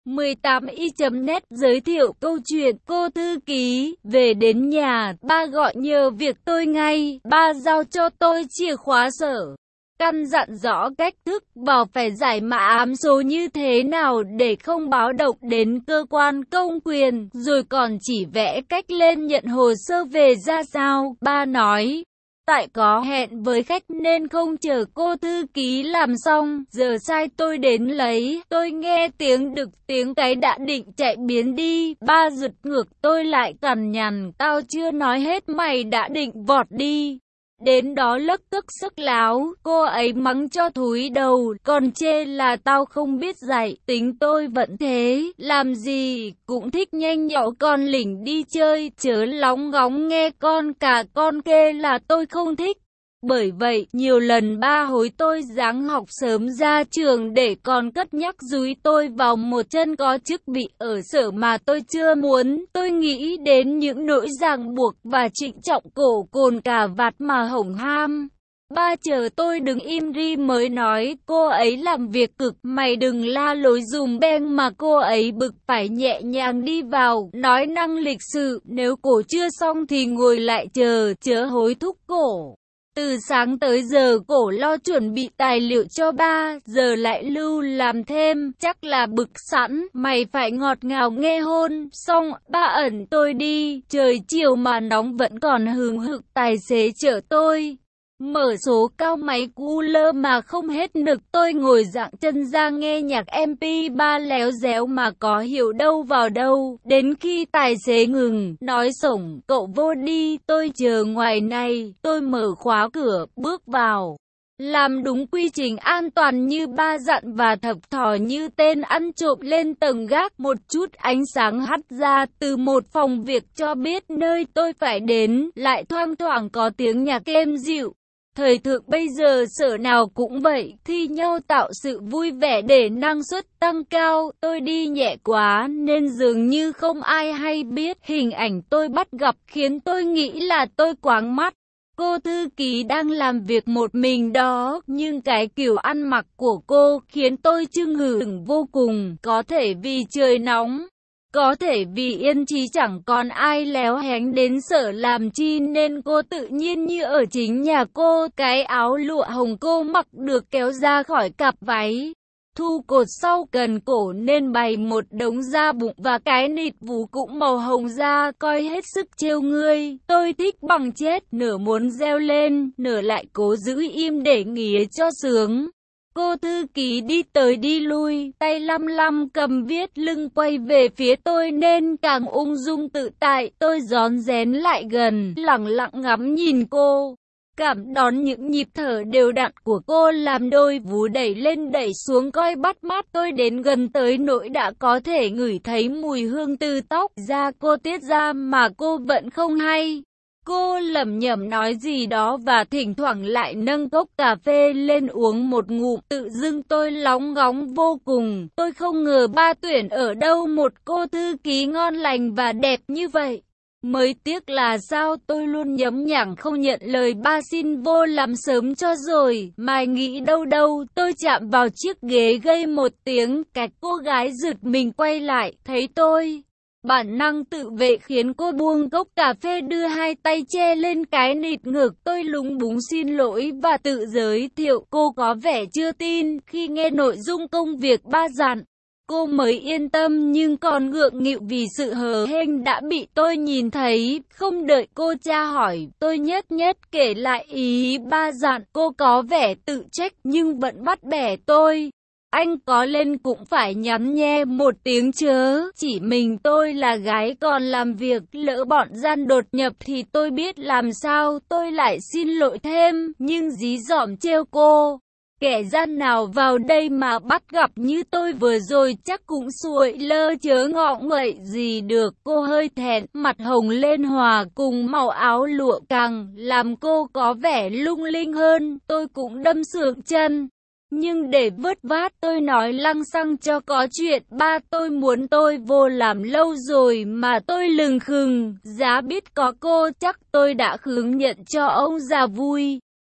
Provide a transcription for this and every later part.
18i.net giới thiệu câu chuyện cô thư ký về đến nhà, ba gọi nhờ việc tôi ngay, ba giao cho tôi chìa khóa sở. Căn dặn rõ cách thức vào phải giải mã ám số như thế nào để không báo động đến cơ quan công quyền, rồi còn chỉ vẽ cách lên nhận hồ sơ về ra sao. Ba nói, tại có hẹn với khách nên không chờ cô thư ký làm xong, giờ sai tôi đến lấy. Tôi nghe tiếng đực tiếng cái đã định chạy biến đi, ba giật ngược tôi lại cằn nhằn, tao chưa nói hết mày đã định vọt đi. Đến đó lấc cấc sức láo, cô ấy mắng cho thúi đầu, còn chê là tao không biết dạy, tính tôi vẫn thế, làm gì cũng thích nhanh nhậu con lỉnh đi chơi, chớ lóng ngóng nghe con cả con kê là tôi không thích. Bởi vậy, nhiều lần ba hối tôi ráng học sớm ra trường để còn cất nhắc dúi tôi vào một chân có chức vị ở sở mà tôi chưa muốn. Tôi nghĩ đến những nỗi ràng buộc và trịnh trọng cổ cồn cà vạt mà hổng ham. Ba chờ tôi đứng im ri mới nói, cô ấy làm việc cực, mày đừng la lối dùm beng mà cô ấy bực, phải nhẹ nhàng đi vào, nói năng lịch sự, nếu cổ chưa xong thì ngồi lại chờ, chớ hối thúc cổ. Từ sáng tới giờ cổ lo chuẩn bị tài liệu cho ba, giờ lại lưu làm thêm, chắc là bực sẵn, mày phải ngọt ngào nghe hôn. Xong, ba ẩn tôi đi, trời chiều mà nóng vẫn còn hừng hực, tài xế chở tôi. Mở số cao máy cu lơ mà không hết nực, tôi ngồi dạng chân ra nghe nhạc MP3 léo déo mà có hiểu đâu vào đâu. Đến khi tài xế ngừng, nói sổng, cậu vô đi, tôi chờ ngoài này. Tôi mở khóa cửa, bước vào. Làm đúng quy trình an toàn như ba dặn và thập thò như tên ăn trộm lên tầng gác. Một chút ánh sáng hắt ra từ một phòng việc cho biết nơi tôi phải đến, lại thoang thoảng có tiếng nhạc êm dịu. Thời thượng bây giờ sở nào cũng vậy, thi nhau tạo sự vui vẻ để năng suất tăng cao. Tôi đi nhẹ quá nên dường như không ai hay biết. Hình ảnh tôi bắt gặp khiến tôi nghĩ là tôi quáng mắt. Cô thư ký đang làm việc một mình đó, nhưng cái kiểu ăn mặc của cô khiến tôi chưng hửng vô cùng. Có thể vì trời nóng, có thể vì yên trí chẳng còn ai léo hén đến sở làm chi nên cô tự nhiên như ở chính nhà cô. Cái áo lụa hồng cô mặc được kéo ra khỏi cặp váy thu cột sau cần cổ nên bày một đống da bụng và cái nịt vú cũng màu hồng da, coi hết sức trêu ngươi. Tôi thích bằng chết, nửa muốn reo lên, nửa lại cố giữ im để nghía cho sướng. Cô thư ký đi tới đi lui, tay lăm lăm cầm viết, lưng quay về phía tôi nên càng ung dung tự tại. Tôi rón rén lại gần, lẳng lặng ngắm nhìn cô. Cảm đón những nhịp thở đều đặn của cô làm đôi vú đẩy lên đẩy xuống coi bắt mắt. Tôi đến gần tới nỗi đã có thể ngửi thấy mùi hương từ tóc da cô tiết ra mà cô vẫn không hay. Cô lẩm nhẩm nói gì đó và thỉnh thoảng lại nâng cốc cà phê lên uống một ngụm. Tự dưng tôi lóng ngóng vô cùng. Tôi không ngờ ba tuyển ở đâu một cô thư ký ngon lành và đẹp như vậy. Mới tiếc là sao tôi luôn nhấm nhẳng không nhận lời ba xin vô làm sớm cho rồi. Mai nghĩ đâu đâu, tôi chạm vào chiếc ghế gây một tiếng cạch. Cô gái giật mình quay lại, thấy tôi. Bản năng tự vệ khiến cô buông cốc cà phê đưa hai tay che lên cái nịt ngực. Tôi lúng búng xin lỗi và tự giới thiệu. Cô có vẻ chưa tin khi nghe nội dung công việc ba dặn. Cô mới yên tâm nhưng còn ngượng nghịu vì sự hờ hênh đã bị tôi nhìn thấy. Không đợi cô tra hỏi, tôi nhất kể lại ý ba dặn. Cô có vẻ tự trách nhưng vẫn bắt bẻ tôi. Anh có lên cũng phải nhắn nhe một tiếng chớ, chỉ mình tôi là gái còn làm việc, lỡ bọn gian đột nhập thì tôi biết làm sao. Tôi lại xin lỗi thêm, nhưng dí dỏm trêu cô. Kẻ gian nào vào đây mà bắt gặp như tôi vừa rồi chắc cũng xuội lơ chớ ngọ nguậy gì được. Cô hơi thẹn, mặt hồng lên hòa cùng màu áo lụa càng làm cô có vẻ lung linh hơn. Tôi cũng đâm sượng chân. Nhưng để vớt vát tôi nói lăng xăng cho có chuyện. Ba tôi muốn tôi vô làm lâu rồi mà tôi lừng khừng. Giá biết có cô chắc tôi đã khứng nhận cho ông già vui.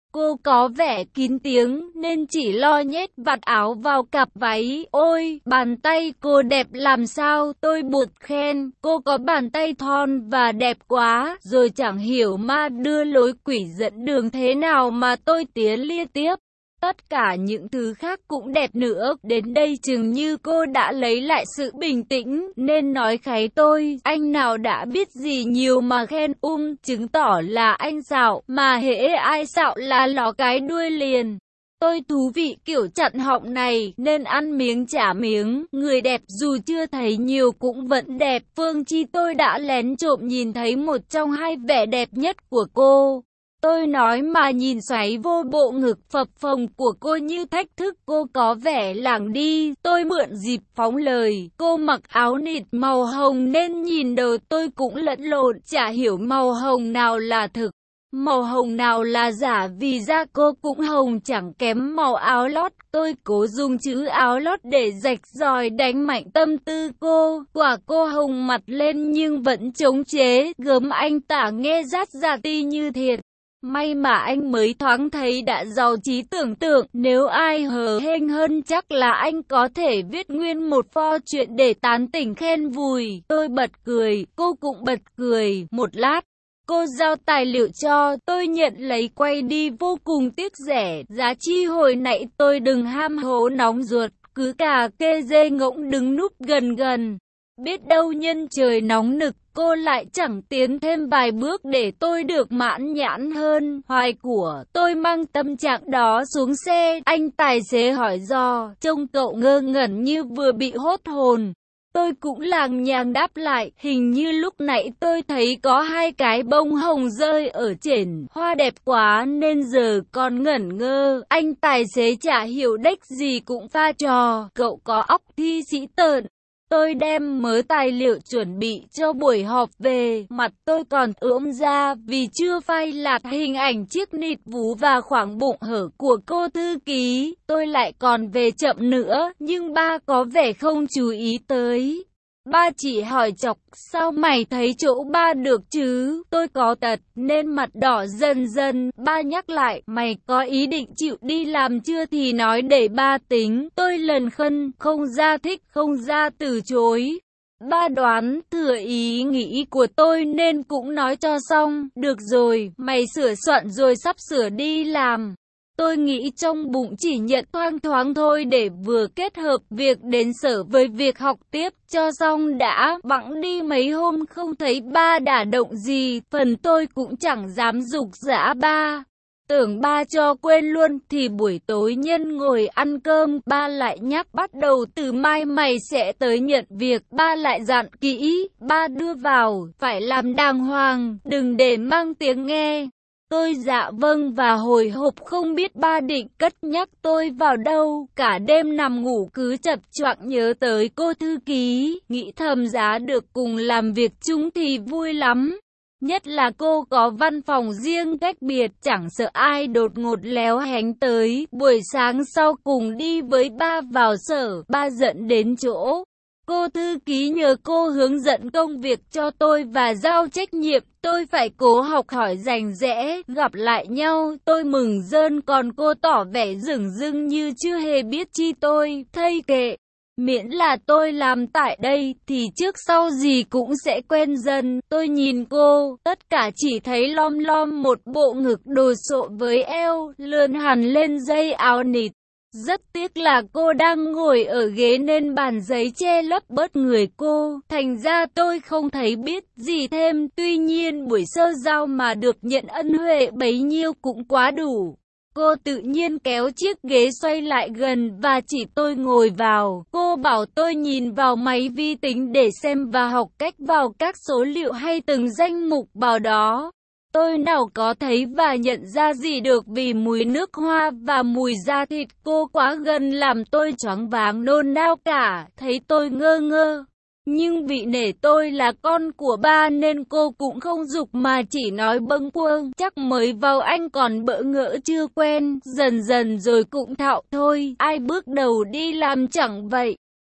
Cô có vẻ kín tiếng nên chỉ lo nhét vạt áo vào cặp váy. Ôi, bàn tay cô đẹp làm sao, tôi buột khen. Cô có bàn tay thon và đẹp quá. Rồi chẳng hiểu ma đưa lối quỷ dẫn đường thế nào mà tôi tiến liên tiếp. Tất cả những thứ khác cũng đẹp nữa. Đến đây chừng như cô đã lấy lại sự bình tĩnh, nên nói kháy tôi. Anh nào đã biết gì nhiều mà khen chứng tỏ là anh xạo, mà hễ ai xạo là ló cái đuôi liền. Tôi thú vị kiểu chặn họng này, nên ăn miếng trả miếng. Người đẹp dù chưa thấy nhiều cũng vẫn đẹp. Phương Chi tôi đã lén trộm nhìn thấy một trong hai vẻ đẹp nhất của cô. Tôi nói mà nhìn xoáy vô bộ ngực phập phồng của cô như thách thức cô có vẻ lảng đi. Tôi mượn dịp phóng lời. Cô mặc áo nịt màu hồng nên nhìn đầu tôi cũng lẫn lộn. Chả hiểu màu hồng nào là thực, màu hồng nào là giả, vì da cô cũng hồng chẳng kém màu áo lót. Tôi cố dùng chữ áo lót để rạch ròi đánh mạnh tâm tư cô. Quả cô hồng mặt lên nhưng vẫn chống chế. Gớm anh tả nghe rát ra ti như thiệt. May mà anh mới thoáng thấy đã giàu trí tưởng tượng, nếu ai hờ hênh hơn chắc là anh có thể viết nguyên một pho chuyện để tán tỉnh khen vùi. Tôi bật cười, cô cũng bật cười. Một lát, cô giao tài liệu cho, tôi nhận lấy quay đi vô cùng tiếc rẻ. Giá chi hồi nãy tôi đừng ham hố nóng ruột, cứ cà kê dê ngỗng đứng núp gần gần. Biết đâu nhân trời nóng nực, cô lại chẳng tiến thêm vài bước để tôi được mãn nhãn hơn. Hoài của, tôi mang tâm trạng đó xuống xe. Anh tài xế hỏi do, trông cậu ngơ ngẩn như vừa bị hốt hồn. Tôi cũng làng nhàng đáp lại, hình như lúc nãy tôi thấy có hai cái bông hồng rơi ở trên hoa đẹp quá nên giờ còn ngẩn ngơ. Anh tài xế chả hiểu đếch gì cũng pha trò, cậu có óc thi sĩ tợn. Tôi đem mớ tài liệu chuẩn bị cho buổi họp về, mặt tôi còn ưỡm ra vì chưa phai lạt hình ảnh chiếc nịt vú và khoảng bụng hở của cô thư ký. Tôi lại còn về chậm nữa, nhưng ba có vẻ không chú ý tới. Ba chỉ hỏi chọc, sao mày thấy chỗ ba được chứ? Tôi có tật nên mặt đỏ dần dần. Ba nhắc lại, mày có ý định chịu đi làm chưa thì nói để ba tính. Tôi lần khân, không ra thích, không ra từ chối. Ba đoán thừa ý nghĩ của tôi nên cũng nói cho xong. Được rồi, mày sửa soạn rồi sắp sửa đi làm. Tôi nghĩ trong bụng chỉ nhận thoang thoáng thôi để vừa kết hợp việc đến sở với việc học tiếp cho xong đã. Bẵng đi mấy hôm không thấy ba đả động gì, phần tôi cũng chẳng dám giục giã ba. Tưởng ba cho quên luôn thì buổi tối nhân ngồi ăn cơm, ba lại nhắc bắt đầu từ mai mày sẽ tới nhận việc. Ba lại dặn kỹ, ba đưa vào, phải làm đàng hoàng, đừng để mang tiếng nghe. Tôi dạ vâng và hồi hộp không biết ba định cất nhắc tôi vào đâu. Cả đêm nằm ngủ cứ chập choạng nhớ tới cô thư ký, nghĩ thầm giá được cùng làm việc chung thì vui lắm. Nhất là cô có văn phòng riêng cách biệt, chẳng sợ ai đột ngột léo hánh tới. Buổi sáng sau cùng đi với ba vào sở, ba dẫn đến chỗ cô thư ký nhờ cô hướng dẫn công việc cho tôi và giao trách nhiệm. Tôi phải cố học hỏi rành rẽ. Gặp lại nhau, tôi mừng rơn còn cô tỏ vẻ dửng dưng như chưa hề biết chi tôi. Thây kệ, miễn là tôi làm tại đây thì trước sau gì cũng sẽ quen dần. Tôi nhìn cô, tất cả chỉ thấy lom lom một bộ ngực đồ sộ với eo lượn hẳn lên dây áo nịt. Rất tiếc là cô đang ngồi ở ghế nên bàn giấy che lấp bớt người cô, thành ra tôi không thấy biết gì thêm. Tuy nhiên buổi sơ giao mà được nhận ân huệ bấy nhiêu cũng quá đủ. Cô tự nhiên kéo chiếc ghế xoay lại gần và chỉ tôi ngồi vào. Cô bảo tôi nhìn vào máy vi tính để xem và học cách vào các số liệu hay từng danh mục vào đó. Tôi nào có thấy và nhận ra gì được vì mùi nước hoa và mùi da thịt cô quá gần làm tôi choáng váng nôn nao cả, thấy tôi ngơ ngơ. Nhưng vì nể tôi là con của ba nên cô cũng không giục mà chỉ nói bâng quơ, chắc mới vào anh còn bỡ ngỡ chưa quen, dần dần rồi cũng thạo thôi, ai bước đầu đi làm chẳng vậy.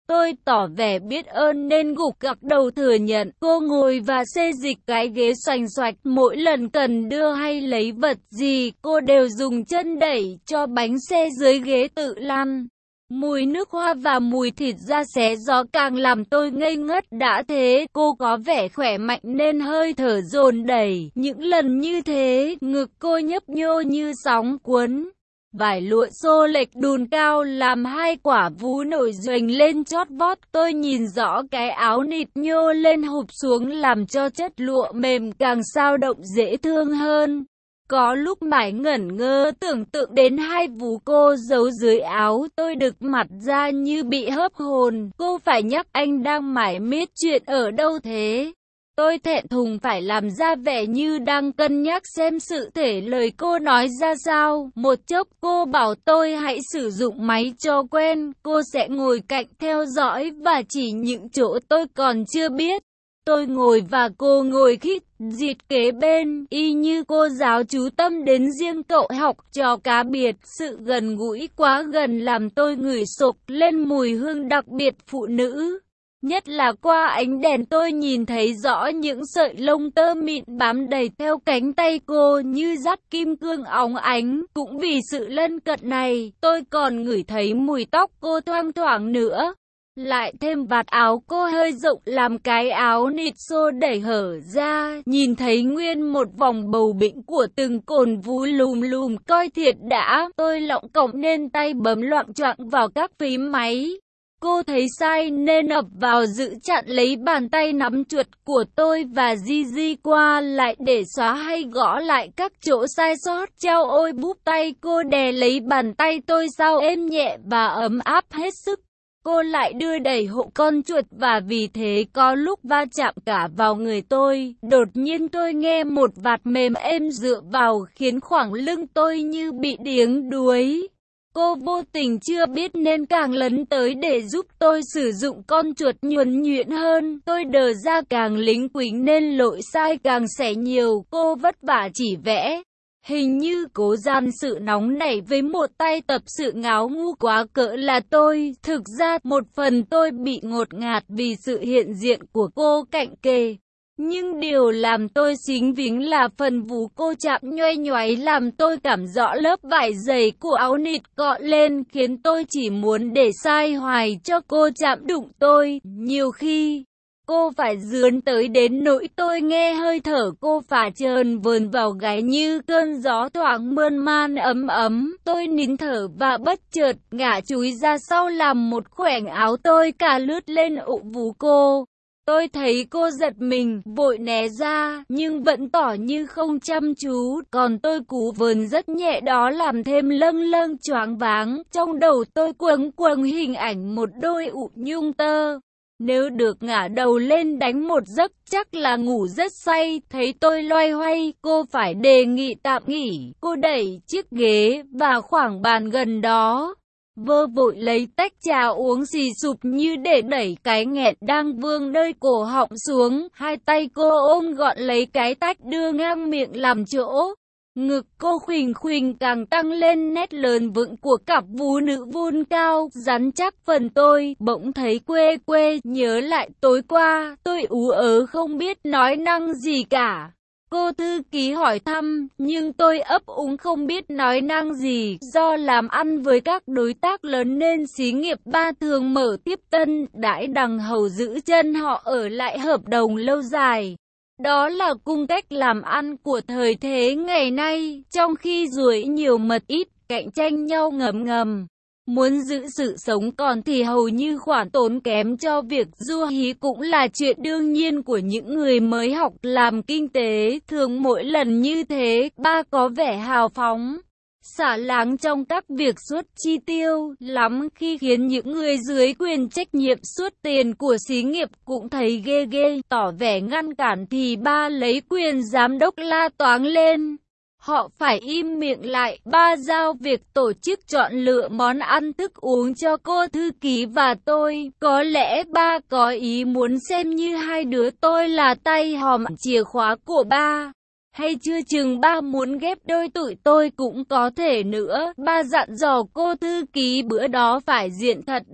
Tôi tỏ vẻ biết ơn nên gục gặc đầu thừa nhận. Cô ngồi và xê dịch cái ghế xoành xoạch. Mỗi lần cần đưa hay lấy vật gì, cô đều dùng chân đẩy cho bánh xe dưới ghế tự lăn. Mùi nước hoa và mùi thịt da xé gió càng làm tôi ngây ngất. Đã thế, cô có vẻ khỏe mạnh nên hơi thở dồn đẩy. Những lần như thế, ngực cô nhấp nhô như sóng cuốn. Vải lụa xô lệch đùn cao làm hai quả vú nổi doành lên chót vót. Tôi nhìn rõ cái áo nịt nhô lên hụp xuống làm cho chất lụa mềm càng sao động dễ thương hơn. Có lúc mải ngẩn ngơ tưởng tượng đến hai vú cô giấu dưới áo, tôi đực mặt ra như bị hớp hồn. Cô phải nhắc anh đang mải miết chuyện ở đâu thế? Tôi thẹn thùng phải làm ra vẻ như đang cân nhắc xem sự thể lời cô nói ra sao. Một chốc cô bảo tôi hãy sử dụng máy cho quen, cô sẽ ngồi cạnh theo dõi và chỉ những chỗ tôi còn chưa biết. Tôi ngồi và cô ngồi khít dịt kế bên, y như cô giáo chú tâm đến riêng cậu học trò cá biệt. Sự gần gũi quá gần làm tôi ngửi sộc lên mùi hương đặc biệt phụ nữ. Nhất là qua ánh đèn tôi nhìn thấy rõ những sợi lông tơ mịn bám đầy theo cánh tay cô như dắt kim cương óng ánh. Cũng vì sự lân cận này, tôi còn ngửi thấy mùi tóc cô thoang thoảng nữa. Lại thêm vạt áo cô hơi rộng làm cái áo nịt xô đẩy hở ra, nhìn thấy nguyên một vòng bầu bĩnh của từng cồn vú lùm lùm coi thiệt đã. Tôi lọng cọng nên tay bấm loạng choạng vào các phím máy. Cô thấy sai nên ập vào giữ chặn lấy bàn tay nắm chuột của tôi và di di qua lại để xóa hay gõ lại các chỗ sai sót. Chao ôi búp tay cô đè lấy bàn tay tôi sao êm nhẹ và ấm áp hết sức. Cô lại đưa đẩy hộ con chuột và vì thế có lúc va chạm cả vào người tôi. Đột nhiên tôi nghe một vạt mềm êm dựa vào khiến khoảng lưng tôi như bị điếng đuối. Cô vô tình chưa biết nên càng lấn tới để giúp tôi sử dụng con chuột nhuần nhuyễn hơn. Tôi đờ ra càng lính quính nên lỗi sai càng xẻ nhiều. Cô vất vả chỉ vẽ. Hình như cố gian sự nóng nảy với một tay tập sự ngáo ngu quá cỡ là tôi. Thực ra một phần tôi bị ngột ngạt vì sự hiện diện của cô cạnh kề. Nhưng điều làm tôi xính vính là phần vú cô chạm nhoay nhoáy làm tôi cảm rõ lớp vải dày của áo nịt cọ lên khiến tôi chỉ muốn để sai hoài cho cô chạm đụng tôi. Nhiều khi cô phải dướn tới đến nỗi tôi nghe hơi thở cô phả trơn vờn vào gáy như cơn gió thoảng mơn man ấm ấm. Tôi nín thở và bất chợt ngả chúi ra sau làm một khoảnh áo tôi cả lướt lên ụ vú cô. Tôi thấy cô giật mình, vội né ra, nhưng vẫn tỏ như không chăm chú, còn tôi cú vờn rất nhẹ đó làm thêm lâng lâng choáng váng. Trong đầu tôi quầng quầng hình ảnh một đôi ụ nhung tơ. Nếu được ngả đầu lên đánh một giấc chắc là ngủ rất say. Thấy tôi loay hoay, cô phải đề nghị tạm nghỉ. Cô đẩy chiếc ghế và khoảng bàn gần đó. Vơ vội lấy tách trà uống xì sụp như để đẩy cái nghẹn đang vương nơi cổ họng xuống. Hai tay cô ôm gọn lấy cái tách đưa ngang miệng làm chỗ. Ngực cô khuỳnh khuỳnh càng tăng lên nét lớn vững của cặp vú nữ vun cao, rắn chắc. Phần tôi bỗng thấy quê quê, nhớ lại tối qua, tôi ú ớ không biết nói năng gì cả. Cô thư ký hỏi thăm, nhưng tôi ấp úng không biết nói năng gì. Do làm ăn với các đối tác lớn nên xí nghiệp ba thường mở tiếp tân, đãi đằng hầu giữ chân họ ở lại hợp đồng lâu dài. Đó là cung cách làm ăn của thời thế ngày nay, trong khi ruồi nhiều mật ít, cạnh tranh nhau ngầm ngầm. Muốn giữ sự sống còn thì hầu như khoản tốn kém cho việc du hí cũng là chuyện đương nhiên của những người mới học làm kinh tế. Thường mỗi lần như thế, ba có vẻ hào phóng, xả láng trong các việc suốt chi tiêu lắm khi khiến những người dưới quyền trách nhiệm suốt tiền của xí nghiệp cũng thấy ghê ghê. Tỏ vẻ ngăn cản thì ba lấy quyền giám đốc la toáng lên. Họ phải im miệng lại. Ba giao việc tổ chức chọn lựa món ăn thức uống cho cô thư ký và tôi. Có lẽ ba có ý muốn xem như hai đứa tôi là tay hòm chìa khóa của ba. Hay chưa chừng ba muốn ghép đôi tụi tôi cũng có thể nữa. Ba dặn dò cô thư ký bữa đó phải diện thật đẹp,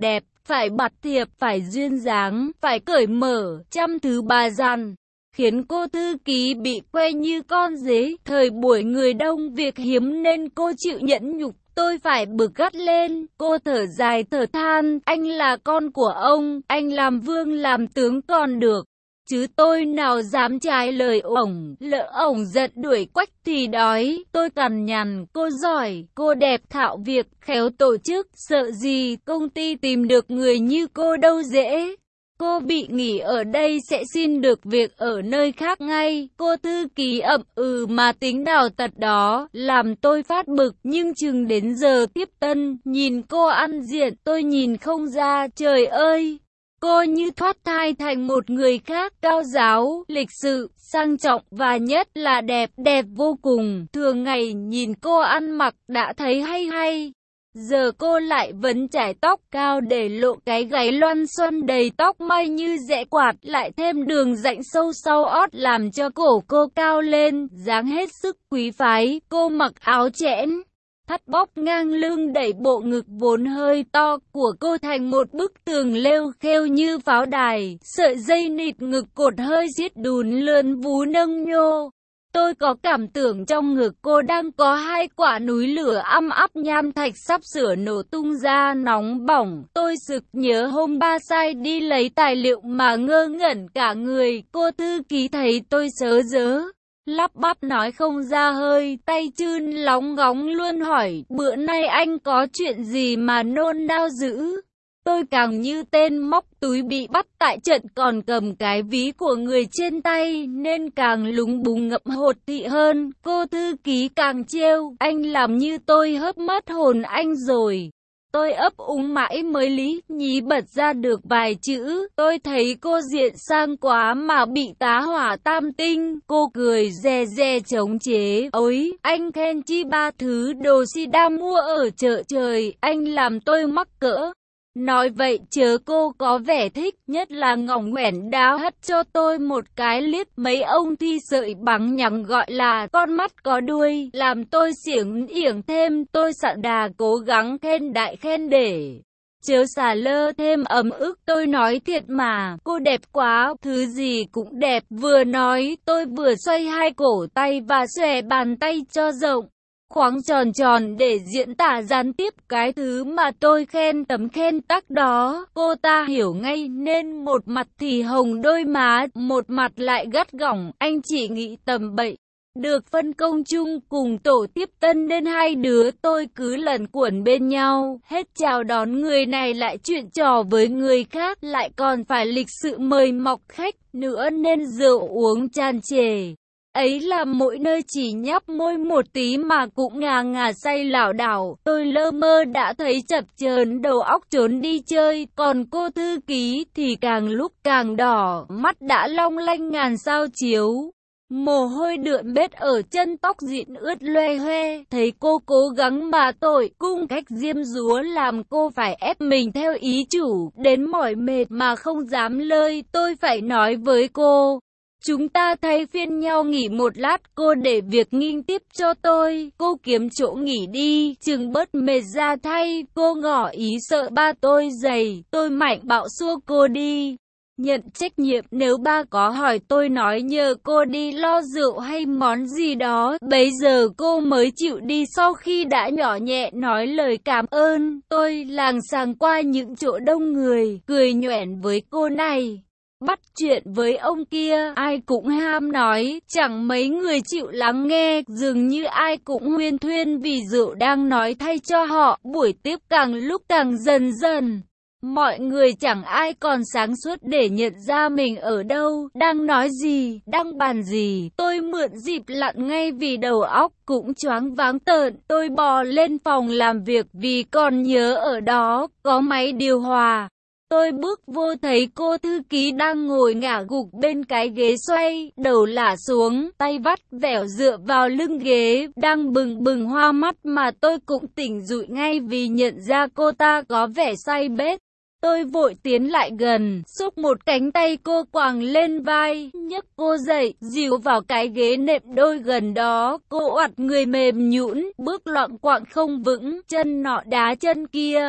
phải bạt thiệp, phải duyên dáng, phải cởi mở, trăm thứ bà dặn, khiến cô thư ký bị que như con dế. Thời buổi người đông việc hiếm nên cô chịu nhẫn nhục. Tôi phải bực gắt lên, cô thở dài thở than, anh là con của ông, anh làm vương làm tướng còn được. Chứ tôi nào dám trái lời ổng, lỡ ổng giận đuổi quách thì đói. Tôi cằn nhằn, cô giỏi, cô đẹp thạo việc, khéo tổ chức, sợ gì công ty tìm được người như cô đâu dễ. Cô bị nghỉ ở đây sẽ xin được việc ở nơi khác ngay. Cô thư ký ậm ừ mà tính đào tật đó, làm tôi phát bực. Nhưng chừng đến giờ tiếp tân, nhìn cô ăn diện, tôi nhìn không ra, trời ơi! Cô như thoát thai thành một người khác, cao giáo, lịch sự, sang trọng và nhất là đẹp, đẹp vô cùng. Thường ngày nhìn cô ăn mặc đã thấy hay hay. Giờ cô lại vẫn chải tóc cao để lộ cái gáy loăn xoăn đầy tóc may như rẽ quạt, lại thêm đường rãnh sâu sau ót làm cho cổ cô cao lên, dáng hết sức quý phái. Cô mặc áo chẽn, thắt bóp ngang lưng đẩy bộ ngực vốn hơi to của cô thành một bức tường lêu khêu như pháo đài, sợi dây nịt ngực cột hơi siết đùn lượn vú nâng nhô. Tôi có cảm tưởng trong ngực cô đang có hai quả núi lửa âm áp nham thạch sắp sửa nổ tung ra nóng bỏng. Tôi sực nhớ hôm ba sai đi lấy tài liệu mà ngơ ngẩn cả người. Cô thư ký thấy tôi sớ dớ, lắp bắp nói không ra hơi, tay chưn lóng ngóng luôn hỏi, bữa nay anh có chuyện gì mà nôn nao dữ? Tôi càng như tên móc túi bị bắt tại trận còn cầm cái ví của người trên tay nên càng lúng búng ngậm hột thị hơn. Cô thư ký càng trêu, anh làm như tôi hớp mất hồn anh rồi. Tôi ấp úng mãi mới lý nhí bật ra được vài chữ. Tôi thấy cô diện sang quá mà bị tá hỏa tam tinh. Cô cười dè dè chống chế. Ôi, anh khen chi ba thứ đồ si đa mua ở chợ trời, anh làm tôi mắc cỡ. Nói vậy chớ cô có vẻ thích, nhất là ngỏng ngoẻn đáo hất cho tôi một cái liếc. Mấy ông thi sợi bằng nhằng gọi là con mắt có đuôi, làm tôi xiểng yểng thêm. Tôi sẵn đà cố gắng khen đại khen để chớ xả lơ thêm ấm ức. Tôi nói thiệt mà, cô đẹp quá, thứ gì cũng đẹp. Vừa nói tôi vừa xoay hai cổ tay và xòe bàn tay cho rộng khoáng tròn tròn để diễn tả gián tiếp cái thứ mà tôi khen. Tấm khen tắc đó, cô ta hiểu ngay nên một mặt thì hồng đôi má, một mặt lại gắt gỏng. Anh chỉ nghĩ tầm bậy. Được phân công chung cùng tổ tiếp tân nên hai đứa tôi cứ lẩn quẩn bên nhau, hết chào đón người này lại chuyện trò với người khác, lại còn phải lịch sự mời mọc khách nữa nên rượu uống tràn trề. Ấy là mỗi nơi chỉ nhấp môi một tí mà cũng ngà ngà say lảo đảo. Tôi lơ mơ đã thấy chập chờn đầu óc trốn đi chơi, còn cô thư ký thì càng lúc càng đỏ, mắt đã long lanh ngàn sao chiếu. Mồ hôi đượm bết ở chân, tóc dịn ướt loe hoe. Thấy cô cố gắng mà tội cung cách diêm dúa làm cô phải ép mình theo ý chủ, đến mỏi mệt mà không dám lơi. Tôi phải nói với cô, chúng ta thay phiên nhau nghỉ một lát, cô để việc nghinh tiếp cho tôi. Cô kiếm chỗ nghỉ đi, chừng bớt mệt ra thay. Cô ngỏ ý sợ ba tôi dày, tôi mạnh bạo xua cô đi. Nhận trách nhiệm, nếu ba có hỏi tôi nói nhờ cô đi lo rượu hay món gì đó. Bấy giờ cô mới chịu đi sau khi đã nhỏ nhẹ nói lời cảm ơn. Tôi làng xàng qua những chỗ đông người, cười nhoẻn với cô này. Bắt chuyện với ông kia, ai cũng ham nói, chẳng mấy người chịu lắng nghe, dường như ai cũng huyên thuyên vì rượu đang nói thay cho họ. Buổi tiếp càng lúc càng dần dần. Mọi người chẳng ai còn sáng suốt để nhận ra mình ở đâu, đang nói gì, đang bàn gì. Tôi mượn dịp lặn ngay vì đầu óc cũng choáng váng tợn. Tôi bò lên phòng làm việc vì còn nhớ ở đó có máy điều hòa. Tôi bước vô thấy cô thư ký đang ngồi ngả gục bên cái ghế xoay, đầu lả xuống, tay vắt vẻo dựa vào lưng ghế, đang bừng bừng hoa mắt mà tôi cũng tỉnh dụi ngay vì nhận ra cô ta có vẻ say bết. Tôi vội tiến lại gần, xúc một cánh tay cô quàng lên vai, nhấc cô dậy, dìu vào cái ghế nệm đôi gần đó. Cô oặt người mềm nhũn, bước loạng quạng không vững, chân nọ đá chân kia.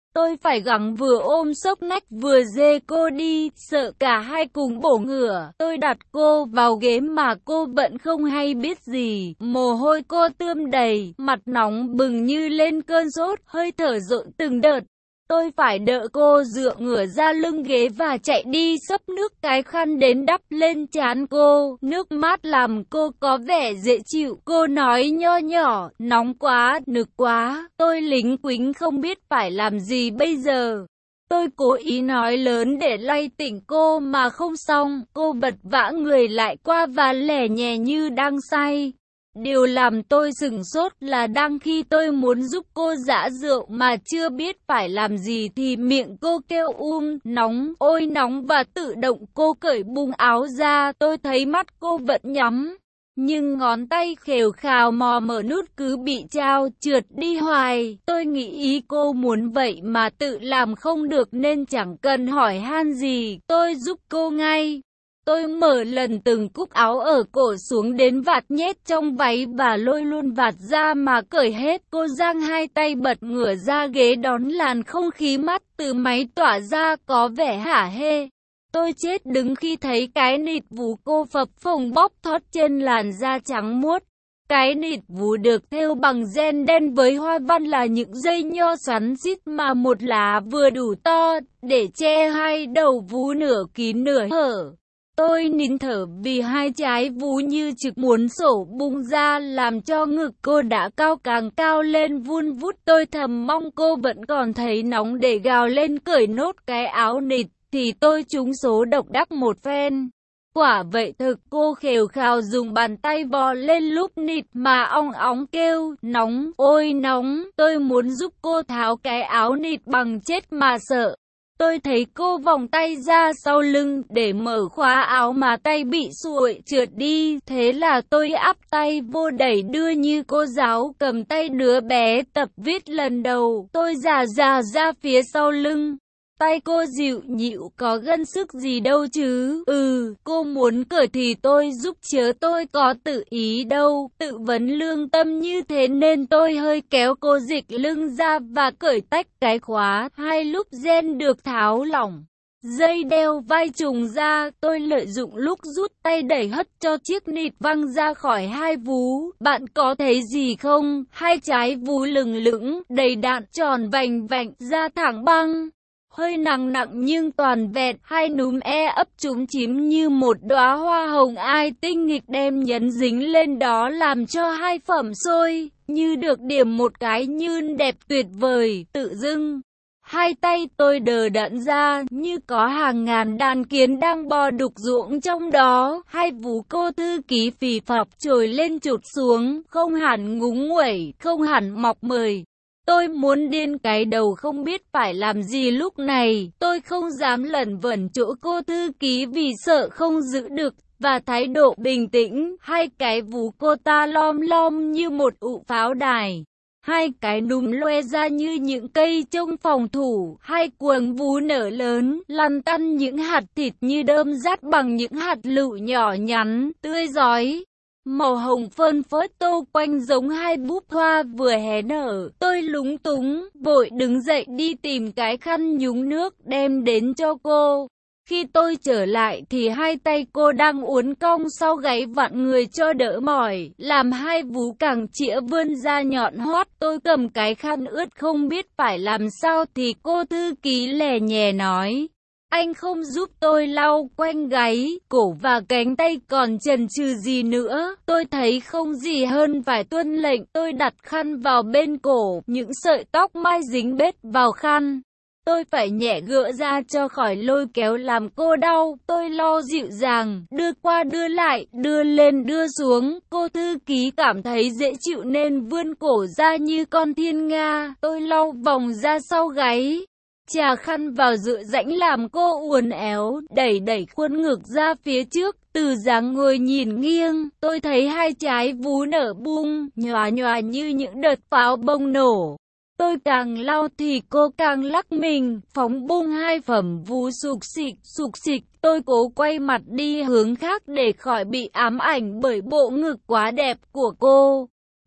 Tôi phải gắng vừa ôm xốc nách vừa dê cô đi, sợ cả hai cùng bổ ngửa. Tôi đặt cô vào ghế mà cô vẫn không hay biết gì. Mồ hôi cô tươm đầy, mặt nóng bừng như lên cơn sốt, hơi thở dội từng đợt. Tôi phải đỡ cô dựa ngửa ra lưng ghế và chạy đi xấp nước cái khăn đến đắp lên trán cô. Nước mát làm cô có vẻ dễ chịu. Cô nói nho nhỏ, nóng quá, nực quá. Tôi lính quính không biết phải làm gì bây giờ. Tôi cố ý nói lớn để lay tỉnh cô mà không xong. Cô bật vã người lại qua và lẻ nhẹ như đang say. Điều làm tôi sửng sốt là đang khi tôi muốn giúp cô giã rượu mà chưa biết phải làm gì thì miệng cô kêu nóng, ôi nóng và tự động cô cởi bung áo ra. Tôi thấy mắt cô vẫn nhắm, nhưng ngón tay khều khào mò mở nút cứ bị trao trượt đi hoài. Tôi nghĩ ý cô muốn vậy mà tự làm không được nên chẳng cần hỏi han gì, tôi giúp cô ngay. Tôi mở lần từng cúc áo ở cổ xuống đến vạt nhét trong váy và lôi luôn vạt ra mà cởi hết. Cô giang hai tay bật ngửa ra ghế đón làn không khí mát từ máy tỏa ra có vẻ hả hê. Tôi chết đứng khi thấy cái nịt vú cô phập phồng bóp thót trên làn da trắng muốt. Cái nịt vú được thêu bằng ren đen với hoa văn là những dây nho xoắn xít mà một lá vừa đủ to để che hai đầu vú nửa kín nửa hở. Tôi nín thở vì hai trái vú như trực muốn sổ bung ra làm cho ngực cô đã cao càng cao lên vun vút. Tôi thầm mong cô vẫn còn thấy nóng để gào lên cởi nốt cái áo nịt thì tôi trúng số độc đắc một phen. Quả vậy thực, cô khều khào dùng bàn tay vò lên lúc nịt mà ong óng kêu nóng, ôi nóng. Tôi muốn giúp cô tháo cái áo nịt bằng chết mà sợ. Tôi thấy cô vòng tay ra sau lưng để mở khóa áo mà tay bị xuội trượt đi. Thế là tôi áp tay vô đẩy đưa như cô giáo cầm tay đứa bé tập viết lần đầu. Tôi già ra phía sau lưng. Tay cô dịu nhịu có gân sức gì đâu chứ. Cô muốn cởi thì tôi giúp chứ tôi có tự ý đâu. Tự vấn lương tâm như thế nên tôi hơi kéo cô dịch lưng ra và cởi tách cái khóa. Hai lúc ren được tháo lỏng. Dây đeo vai trùng ra, tôi lợi dụng lúc rút tay đẩy hất cho chiếc nịt văng ra khỏi hai vú. Bạn có thấy gì không? Hai trái vú lừng lững, đầy đặn, tròn vành vạnh, da thẳng băng. Hơi nặng nhưng toàn vẹn, hai núm ấp chúm chím như một đóa hoa hồng ai tinh nghịch đem nhấn dính lên đó làm cho hai phẩm sôi, như được điểm một cái nhưn đẹp tuyệt vời, tự dưng. Hai tay tôi đờ đẫn ra, như có hàng ngàn đàn kiến đang bò đục ruộng trong đó. Hai vú cô thư ký phì phọc trồi lên trụt xuống, không hẳn ngúng nguẩy, không hẳn mọc mời. Tôi muốn điên cái đầu không biết phải làm gì lúc này. Tôi không dám lẩn vẩn chỗ cô thư ký vì sợ không giữ được và thái độ bình tĩnh. Hai cái vú cô ta lom lom như một ụ pháo đài. Hai cái núm loe ra như những cây trông phòng thủ. Hai quầng vú nở lớn, lăn tăn những hạt thịt như đơm dát bằng những hạt lựu nhỏ nhắn, tươi rói. Màu hồng phơn phớt tô quanh giống hai búp hoa vừa hé nở. Tôi lúng túng, vội đứng dậy đi tìm cái khăn nhúng nước đem đến cho cô. Khi tôi trở lại thì hai tay cô đang uốn cong sau gáy vặn người cho đỡ mỏi, làm hai vú càng chĩa vươn ra nhọn hoắt. Tôi cầm cái khăn ướt không biết phải làm sao thì cô thư ký lè nhè nói. Anh không giúp tôi lau quanh gáy, cổ và cánh tay còn chần chừ gì nữa. Tôi thấy không gì hơn phải tuân lệnh. Tôi đặt khăn vào bên cổ, những sợi tóc mai dính bết vào khăn. Tôi phải nhẹ gỡ ra cho khỏi lôi kéo làm cô đau. Tôi lo dịu dàng, đưa qua đưa lại, đưa lên đưa xuống. Cô thư ký cảm thấy dễ chịu nên vươn cổ ra như con thiên nga. Tôi lau vòng ra sau gáy. Chà khăn vào dựa rãnh làm cô uốn éo, đẩy khuôn ngực ra phía trước, từ dáng ngồi nhìn nghiêng, tôi thấy hai trái vú nở bung, nhòa như những đợt pháo bông nổ. Tôi càng lau thì cô càng lắc mình, phóng bung hai phẩm vú sục xịch, tôi cố quay mặt đi hướng khác để khỏi bị ám ảnh bởi bộ ngực quá đẹp của cô.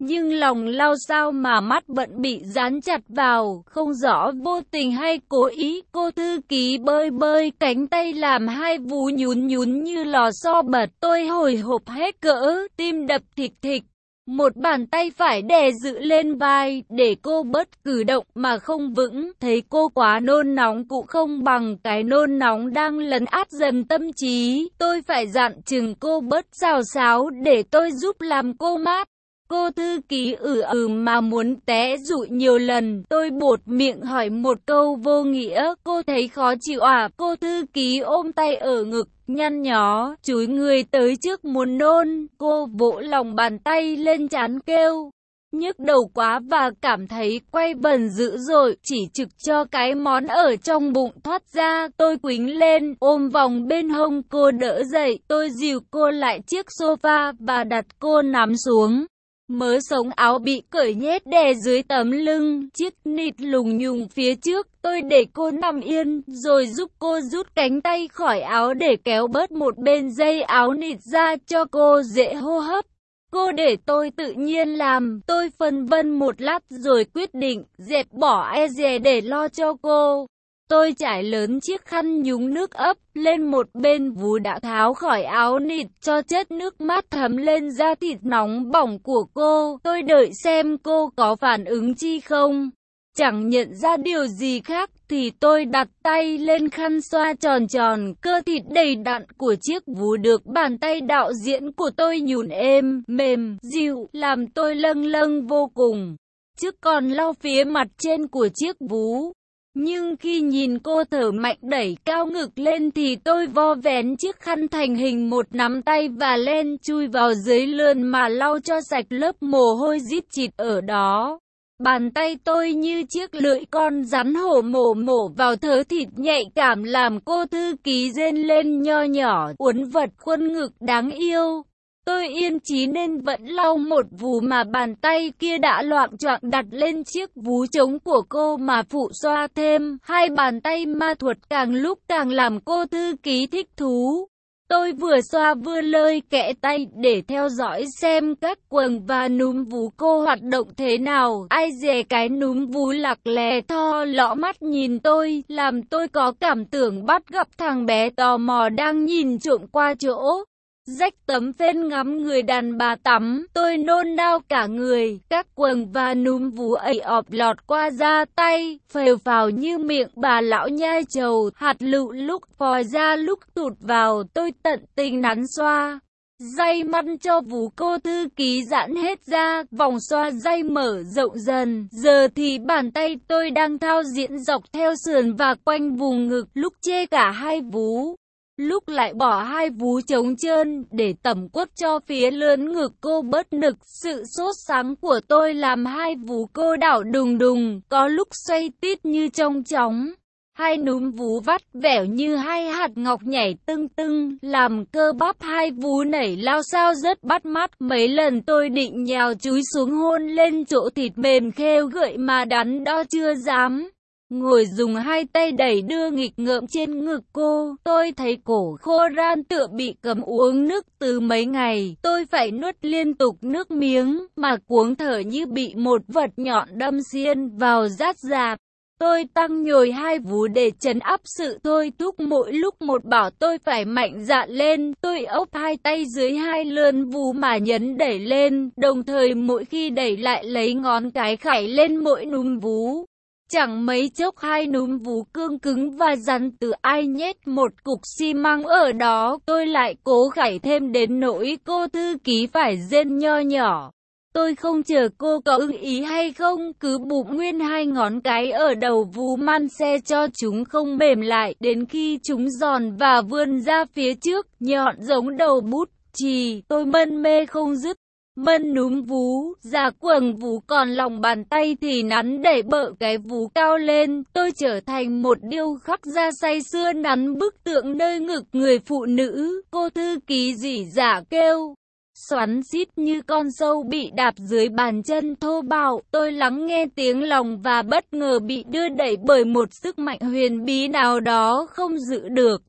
Nhưng lòng lao sao mà mắt vẫn bị dán chặt vào, không rõ vô tình hay cố ý. Cô thư ký bơi bơi cánh tay làm hai vú nhún nhún như lò xo bật. Tôi hồi hộp hết cỡ, tim đập thịch thịch. Một bàn tay phải đè giữ lên vai, để cô bớt cử động mà không vững. Thấy cô quá nôn nóng cũng không bằng cái nôn nóng đang lấn át dần tâm trí. Tôi phải dặn chừng cô bớt xào xáo để tôi giúp làm cô mát. Cô thư ký mà muốn té dụi nhiều lần. Tôi buột miệng hỏi một câu vô nghĩa. Cô thấy khó chịu à? Cô thư ký ôm tay ở ngực, nhăn nhó, chúi người tới trước muốn nôn. Cô vỗ lòng bàn tay lên trán kêu nhức đầu quá và cảm thấy quay bần dữ dội, chỉ trực cho cái món ở trong bụng thoát ra. Tôi quýnh lên, ôm vòng bên hông cô đỡ dậy. Tôi dìu cô lại chiếc sofa và đặt cô nằm xuống. Mớ sống áo bị cởi nhét đè dưới tấm lưng, chiếc nịt lùng nhùng phía trước. Tôi để cô nằm yên, rồi giúp cô rút cánh tay khỏi áo để kéo bớt một bên dây áo nịt ra cho cô dễ hô hấp. Cô để tôi tự nhiên làm. Tôi phân vân một lát rồi quyết định dẹp bỏ e dè để lo cho cô. Tôi trải lớn chiếc khăn nhúng nước ấp lên một bên vú đã tháo khỏi áo nịt cho chất nước mát thấm lên da thịt nóng bỏng của cô. Tôi đợi xem cô có phản ứng chi không. Chẳng nhận ra điều gì khác thì tôi đặt tay lên khăn xoa tròn tròn cơ thịt đầy đặn của chiếc vú được bàn tay đạo diễn của tôi nhún êm, mềm, dịu, làm tôi lâng lâng vô cùng. Chứ còn lau phía mặt trên của chiếc vú. Nhưng khi nhìn cô thở mạnh đẩy cao ngực lên thì tôi vo vén chiếc khăn thành hình một nắm tay và len chui vào dưới lươn mà lau cho sạch lớp mồ hôi rít chịt ở đó. Bàn tay tôi như chiếc lưỡi con rắn hổ mổ vào thớ thịt nhạy cảm làm cô thư ký rên lên nho nhỏ, uốn vật khuôn ngực đáng yêu. Tôi yên chí nên vẫn lau một vú mà bàn tay kia đã loạng choạng đặt lên chiếc vú trống của cô mà phụ xoa thêm. Hai bàn tay ma thuật càng lúc càng làm cô thư ký thích thú. Tôi vừa xoa vừa lơi kẽ tay để theo dõi xem các quầng và núm vú cô hoạt động thế nào. Ai dè cái núm vú lặc lè tho lõ mắt nhìn tôi, làm tôi có cảm tưởng bắt gặp thằng bé tò mò đang nhìn trộm qua chỗ rách tấm phên ngắm người đàn bà tắm. Tôi nôn nao cả người, các quầng và núm vú ẩy ọp lọt qua da tay, phèo phào như miệng bà lão nhai trầu, hạt lựu lúc phò ra lúc tụt vào. Tôi tận tình nắn xoa dây măn cho vú cô thư ký giãn hết ra, vòng xoa dây mở rộng dần. Giờ thì bàn tay tôi đang thao diễn dọc theo sườn và quanh vùng ngực, lúc chê cả hai vú, lúc lại bỏ hai vú trống trơn để tẩm quất cho phía lươn ngực cô bớt nực. Sự sốt sắng của tôi làm hai vú cô đảo đùng đùng, có lúc xoay tít như trống chóng. Hai núm vú vắt vẻo như hai hạt ngọc nhảy tưng tưng, làm cơ bắp hai vú nảy lao sao rất bắt mắt. Mấy lần tôi định nhào chúi xuống hôn lên chỗ thịt mềm khêu gợi mà đắn đo chưa dám. Ngồi dùng hai tay đẩy đưa nghịch ngợm trên ngực cô. Tôi thấy cổ khô ran tựa bị cấm uống nước từ mấy ngày. Tôi phải nuốt liên tục nước miếng, mà cuống thở như bị một vật nhọn đâm xuyên vào rát rạc. Tôi tăng nhồi hai vú để trấn áp sự thôi thúc mỗi lúc một bảo tôi phải mạnh dạn lên. Tôi ốc hai tay dưới hai lươn vú mà nhấn đẩy lên, đồng thời mỗi khi đẩy lại lấy ngón cái khải lên mỗi núm vú. Chẳng mấy chốc hai núm vú cương cứng và rắn từ ai nhét một cục xi măng ở đó. Tôi lại cố khải thêm đến nỗi cô thư ký phải rên nho nhỏ. Tôi không chờ cô có ưng ý hay không, cứ bụm nguyên hai ngón cái ở đầu vú man xe cho chúng không mềm lại, đến khi chúng giòn và vươn ra phía trước, nhọn giống đầu bút chì. Tôi mân mê không dứt. Mân núm vú, giả quầng vú, còn lòng bàn tay thì nắn đẩy bợ cái vú cao lên. Tôi trở thành một điêu khắc da say sưa nắn bức tượng nơi ngực người phụ nữ. Cô thư ký rỉ rả kêu xoắn xít như con sâu bị đạp dưới bàn chân thô bạo. Tôi lắng nghe tiếng lòng và bất ngờ bị đưa đẩy bởi một sức mạnh huyền bí nào đó không giữ được.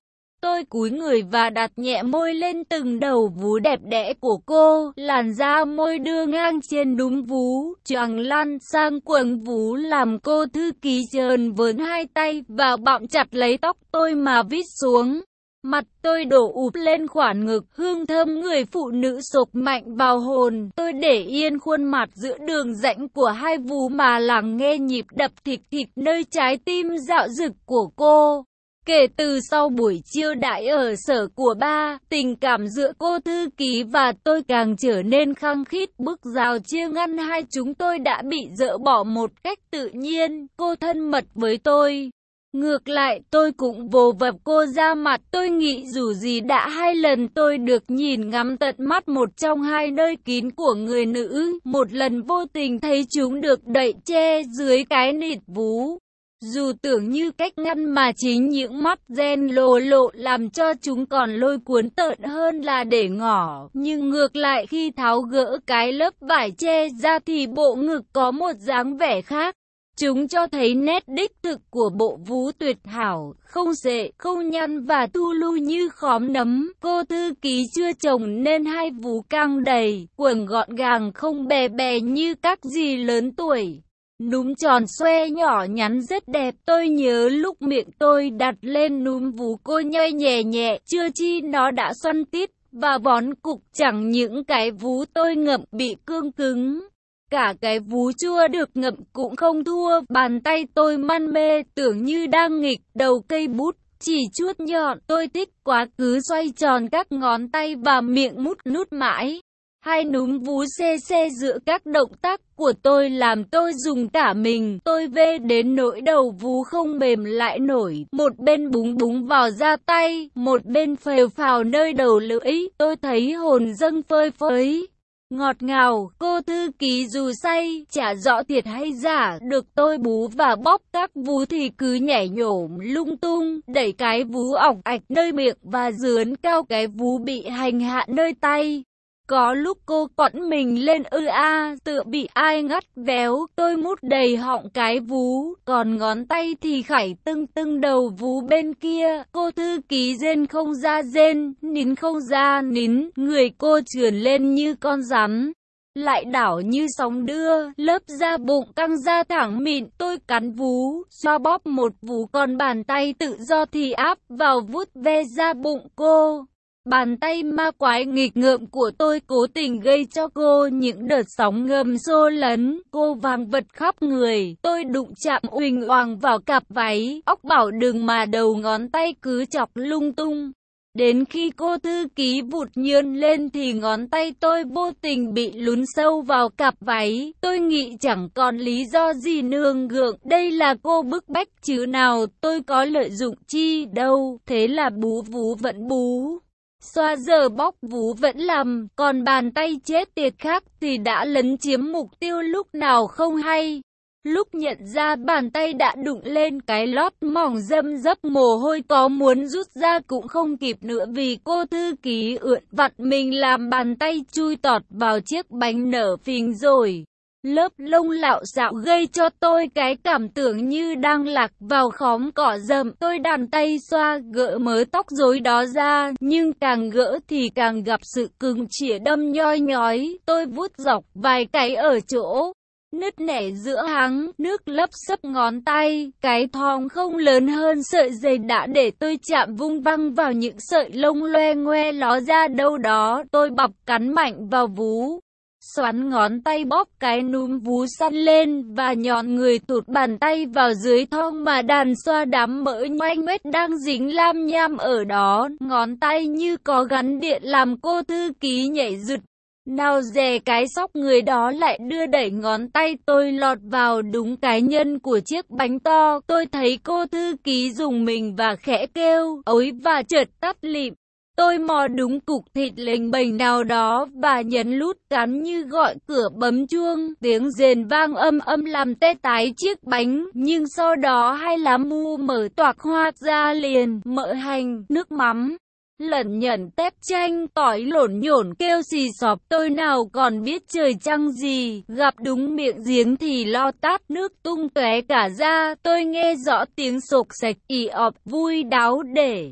Tôi cúi người và đặt nhẹ môi lên từng đầu vú đẹp đẽ của cô, làn da môi đưa ngang trên núm vú, choàng lăn sang quầng vú làm cô thư ký trơn vớn hai tay và bặm chặt lấy tóc tôi mà vít xuống. Mặt tôi đổ ụp lên khoản ngực, hương thơm người phụ nữ xộc mạnh vào hồn. Tôi để yên khuôn mặt giữa đường rãnh của hai vú mà lắng nghe nhịp đập thịch thịch nơi trái tim dạo dực của cô. Kể từ sau buổi chiêu đãi ở sở của ba, tình cảm giữa cô thư ký và tôi càng trở nên khăng khít. Bức rào chia ngăn hai chúng tôi đã bị dỡ bỏ một cách tự nhiên. Cô thân mật với tôi. Ngược lại, tôi cũng vồ vập cô ra mặt. Tôi nghĩ dù gì đã 2 lần tôi được nhìn ngắm tận mắt một trong 2 nơi kín của người nữ. Một lần vô tình thấy chúng được đậy che dưới cái nịt vú. Dù tưởng như cách ngăn mà chính những mắt đen lồ lộ làm cho chúng còn lôi cuốn tợn hơn là để ngỏ. Nhưng ngược lại khi tháo gỡ cái lớp vải che ra thì bộ ngực có một dáng vẻ khác. Chúng cho thấy nét đích thực của bộ vú tuyệt hảo, không xệ, không nhăn và thu lu như khóm nấm. Cô thư ký chưa chồng nên hai vú căng đầy, quầng gọn gàng không bè bè như các dì lớn tuổi. Núm tròn xoe nhỏ nhắn rất đẹp. Tôi nhớ lúc miệng tôi đặt lên núm vú cô nhai nhẹ nhẹ, chưa chi nó đã xoăn tít và vón cục, chẳng những cái vú tôi ngậm bị cương cứng. Cả cái vú chua được ngậm cũng không thua. Bàn tay tôi man mê tưởng như đang nghịch đầu cây bút, chỉ chuốt nhọn. Tôi thích quá cứ xoay tròn các ngón tay và miệng mút nút mãi. Hai núm vú xê xê giữa các động tác của tôi làm tôi dùng cả mình. Tôi vê đến nỗi đầu vú không mềm lại nổi. Một bên búng búng vào da tay, một bên phèo phào nơi đầu lưỡi. Tôi thấy hồn dâng phơi phới. Ngọt ngào, cô thư ký dù say, chả rõ thiệt hay giả, được tôi bú và bóp các vú thì cứ nhảy nhổm lung tung, đẩy cái vú ỏng ạch nơi miệng và dướn cao cái vú bị hành hạ nơi tay. Có lúc cô quõng mình lên tựa bị ai ngắt véo, tôi mút đầy họng cái vú, còn ngón tay thì khải tưng tưng đầu vú bên kia. Cô thư ký rên không ra rên, nín không ra nín, người cô trườn lên như con rắn, lại đảo như sóng đưa, lớp da bụng căng ra thẳng mịn. Tôi cắn vú, xoa bóp một vú, còn bàn tay tự do thì áp vào vuốt ve da bụng cô. Bàn tay ma quái nghịch ngợm của tôi cố tình gây cho cô những đợt sóng ngầm xô lấn. Cô vàng vật khắp người. Tôi đụng chạm uỳnh oàng vào cặp váy. Óc bảo đừng mà đầu ngón tay cứ chọc lung tung. Đến khi cô thư ký vụt nhơn lên thì ngón tay tôi vô tình bị lún sâu vào cặp váy. Tôi nghĩ chẳng còn lý do gì nương gượng. Đây là cô bức bách chứ nào, tôi có lợi dụng chi đâu. Thế là bú vú vẫn bú. Xoa giờ bóc vú vẫn làm, còn bàn tay chết tiệt khác thì đã lấn chiếm mục tiêu lúc nào không hay. Lúc nhận ra bàn tay đã đụng lên cái lót mỏng râm rấp, mồ hôi có muốn rút ra cũng không kịp nữa vì cô thư ký ượn vặn mình làm bàn tay chui tọt vào chiếc bánh nở phình rồi. Lớp lông lạo xạo gây cho tôi cái cảm tưởng như đang lạc vào khóm cỏ rậm. Tôi đàn tay xoa gỡ mớ tóc rối đó ra, nhưng càng gỡ thì càng gặp sự cứng chĩa đâm nhoi nhói. Tôi vuốt dọc vài cái ở chỗ nứt nẻ giữa háng, nước lấp xấp ngón tay. Cái thong không lớn hơn sợi dây đã để tôi chạm vung văng vào những sợi lông loe ngoe ló ra đâu đó. Tôi bọc cắn mạnh vào vú, xoắn ngón tay bóp cái núm vú săn lên và nhọn người tụt bàn tay vào dưới thong mà đàn xoa đám mỡ nhoanh ngoét đang dính lam nham ở đó. Ngón tay như có gắn điện làm cô thư ký nhảy giựt. Nào dè cái xóc người đó lại đưa đẩy ngón tay tôi lọt vào đúng cái nhân của chiếc bánh to. Tôi thấy cô thư ký dùng mình và khẽ kêu ối và chợt tắt lịm. Tôi mò đúng cục thịt lềnh bềnh nào đó và nhấn nút cắn như gọi cửa bấm chuông. Tiếng rền vang âm âm làm tê tái chiếc bánh, nhưng sau đó hai lá mu mở toạc hoa ra liền. Mỡ hành, nước mắm, lẩn nhẩn tép chanh, tỏi lổn nhổn kêu xì xọp. Tôi nào còn biết trời trăng gì, gặp đúng miệng giếng thì lo tát nước tung tóe cả ra. Tôi nghe rõ tiếng sộc sạch ì ọp vui đáo để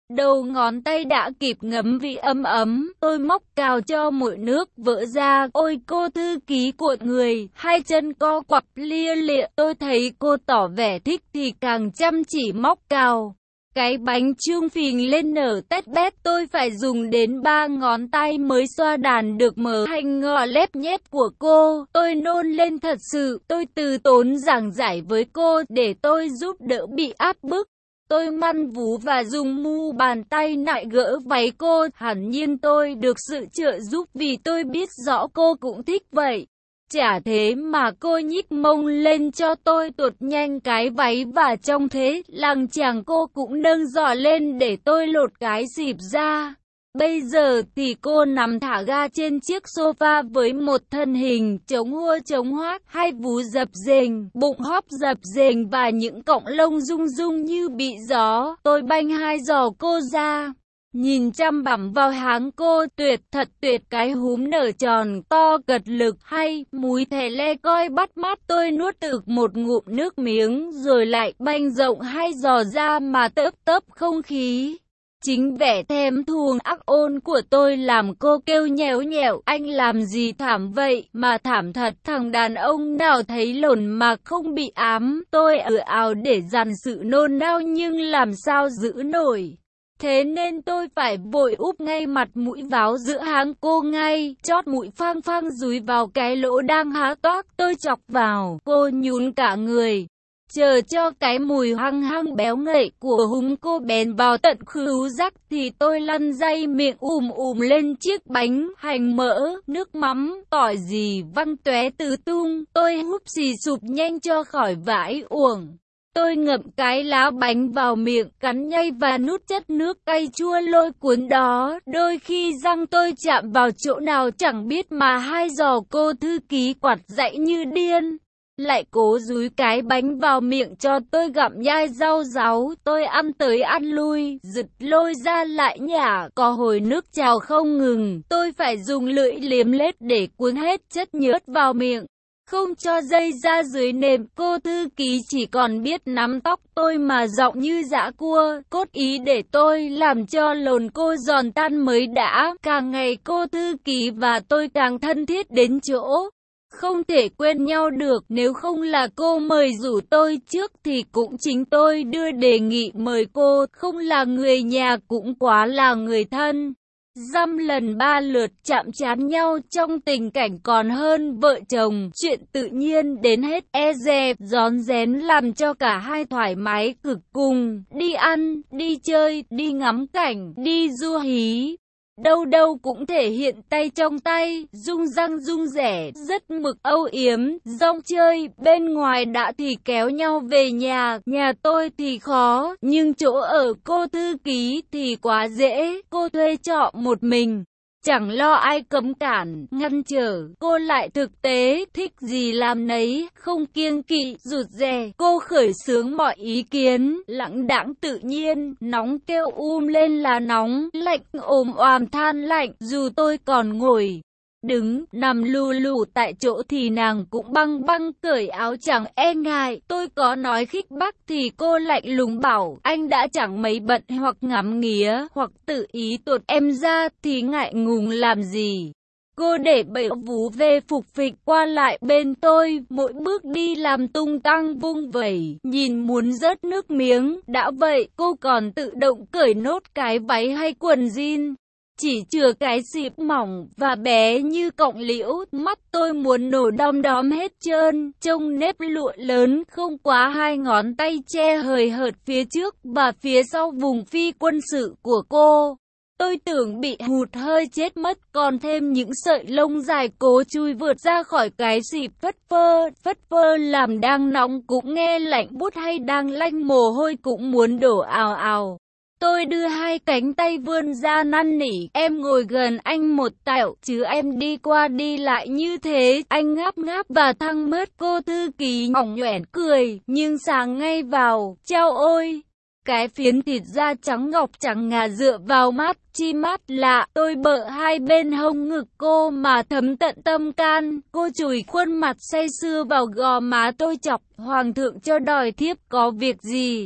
Đầu ngón tay đã kịp ngấm vị ấm ấm, tôi móc cào cho muội nước vỡ ra. Ôi cô thư ký cuộn người, hai chân co quặp lia lịa. Tôi thấy cô tỏ vẻ thích thì càng chăm chỉ móc cào. Cái bánh trưng phình lên nở tét bét, tôi phải dùng đến 3 ngón tay mới xoa đàn được mớ hành ngò lép nhép của cô. Tôi nôn lên thật sự, tôi từ tốn giảng giải với cô để tôi giúp đỡ bị áp bức. Tôi măn vú và dùng mu bàn tay nại gỡ váy cô, hẳn nhiên tôi được sự trợ giúp vì tôi biết rõ cô cũng thích vậy. Chả thế mà cô nhích mông lên cho tôi tuột nhanh cái váy và trong thế lằng chàng cô cũng nâng giỏ lên để tôi lột cái xịp ra. Bây giờ thì cô nằm thả ga trên chiếc sofa với một thân hình chống hua chống hoác, hai vú dập dềnh, bụng hóp dập dềnh và những cọng lông rung rung như bị gió. Tôi banh hai giò cô ra, nhìn chăm bẳm vào háng cô, tuyệt thật tuyệt, cái húm nở tròn to cật lực hay, múi thè le coi bắt mắt. Tôi nuốt ực một ngụm nước miếng rồi lại banh rộng hai giò ra mà tớp tớp không khí. Chính vẻ thèm thuồng ác ôn của tôi làm cô kêu nhéo nhẹo, anh làm gì thảm vậy, mà thảm thật, thằng đàn ông nào thấy lồn mà không bị ám. Tôi ào để dằn sự nôn nao nhưng làm sao giữ nổi. Thế nên tôi phải vội úp ngay mặt mũi vào giữa háng cô ngay, chót mũi phang phang dúi vào cái lỗ đang há toác. Tôi chọc vào, cô nhún cả người. Chờ cho cái mùi hăng hăng béo ngậy của húng cô bén vào tận khứu giác thì tôi lăn day miệng lên chiếc bánh hành mỡ, nước mắm, tỏi gì văng tóe tứ tung. Tôi húp xì sụp nhanh cho khỏi vãi uổng. Tôi ngậm cái lá bánh vào miệng, cắn nhai và nuốt chất nước cay chua lôi cuốn đó. Đôi khi răng tôi chạm vào chỗ nào chẳng biết mà hai giò cô thư ký quạt dãy như điên. Lại cố dúi cái bánh vào miệng cho tôi gặm nhai rau ráu. Tôi ăn tới ăn lui, giật lôi ra lại nhả, có hồi nước trào không ngừng. Tôi phải dùng lưỡi liếm lết để cuốn hết chất nhớt vào miệng, không cho dây ra dưới nệm. Cô thư ký chỉ còn biết nắm tóc tôi mà giọng như giã cua, cốt ý để tôi làm cho lồn cô giòn tan mới đã. Càng ngày cô thư ký và tôi càng thân thiết đến chỗ không thể quên nhau được. Nếu không là cô mời rủ tôi trước thì cũng chính tôi đưa đề nghị mời cô, không là người nhà cũng quá là người thân. Dăm lần ba lượt chạm trán nhau trong tình cảnh còn hơn vợ chồng, chuyện tự nhiên đến hết dè, rón rén làm cho cả hai thoải mái cực cùng, đi ăn, đi chơi, đi ngắm cảnh, đi du hí. Đâu đâu cũng thể hiện tay trong tay, rung răng rung rẻ, rất mực âu yếm, rong chơi. Bên ngoài đã thì kéo nhau về nhà tôi thì khó, nhưng chỗ ở cô thư ký thì quá dễ. Cô thuê trọ một mình, chẳng lo ai cấm cản, ngăn trở. Cô lại thực tế, thích gì làm nấy, không kiêng kỵ, rụt rè. Cô khởi xướng mọi ý kiến, lãng đãng tự nhiên, nóng kêu lên là nóng, lạnh ồm oàm than lạnh. Dù tôi còn ngồi, đứng, nằm lù lù tại chỗ thì nàng cũng băng băng cởi áo chẳng e ngại. Tôi có nói khích bác thì cô lạnh lùng bảo anh đã chẳng mấy bận, hoặc ngắm nghía, hoặc tự ý tuột em ra thì ngại ngùng làm gì. Cô để bậy vú về phục phịch qua lại bên tôi, mỗi bước đi làm tung tăng vung vẩy, nhìn muốn rớt nước miếng. Đã vậy cô còn tự động cởi nốt cái váy hay quần jean, chỉ chừa cái xịp mỏng và bé như cọng liễu. Mắt tôi muốn nổ đom đóm hết trơn, trông nếp lụa lớn không quá 2 ngón tay che hời hợt phía trước và phía sau vùng phi quân sự của cô. Tôi tưởng bị hụt hơi chết mất, còn thêm những sợi lông dài cố chui vượt ra khỏi cái xịp phất phơ làm đang nóng cũng nghe lạnh buốt, hay đang lanh mồ hôi cũng muốn đổ ào ào. Tôi đưa hai cánh tay vươn ra năn nỉ, em ngồi gần anh một tẹo, chứ em đi qua đi lại như thế. Anh ngáp ngáp và thăng mớt. Cô thư ký ỏng nhoẻn cười, nhưng sáng ngay vào, chao ôi. Cái phiến thịt da trắng ngọc trắng ngà dựa vào mát, chi mát lạ. Tôi bợ hai bên hông ngực cô mà thấm tận tâm can. Cô chùi khuôn mặt say sưa vào gò má tôi chọc, hoàng thượng cho đòi thiếp có việc gì.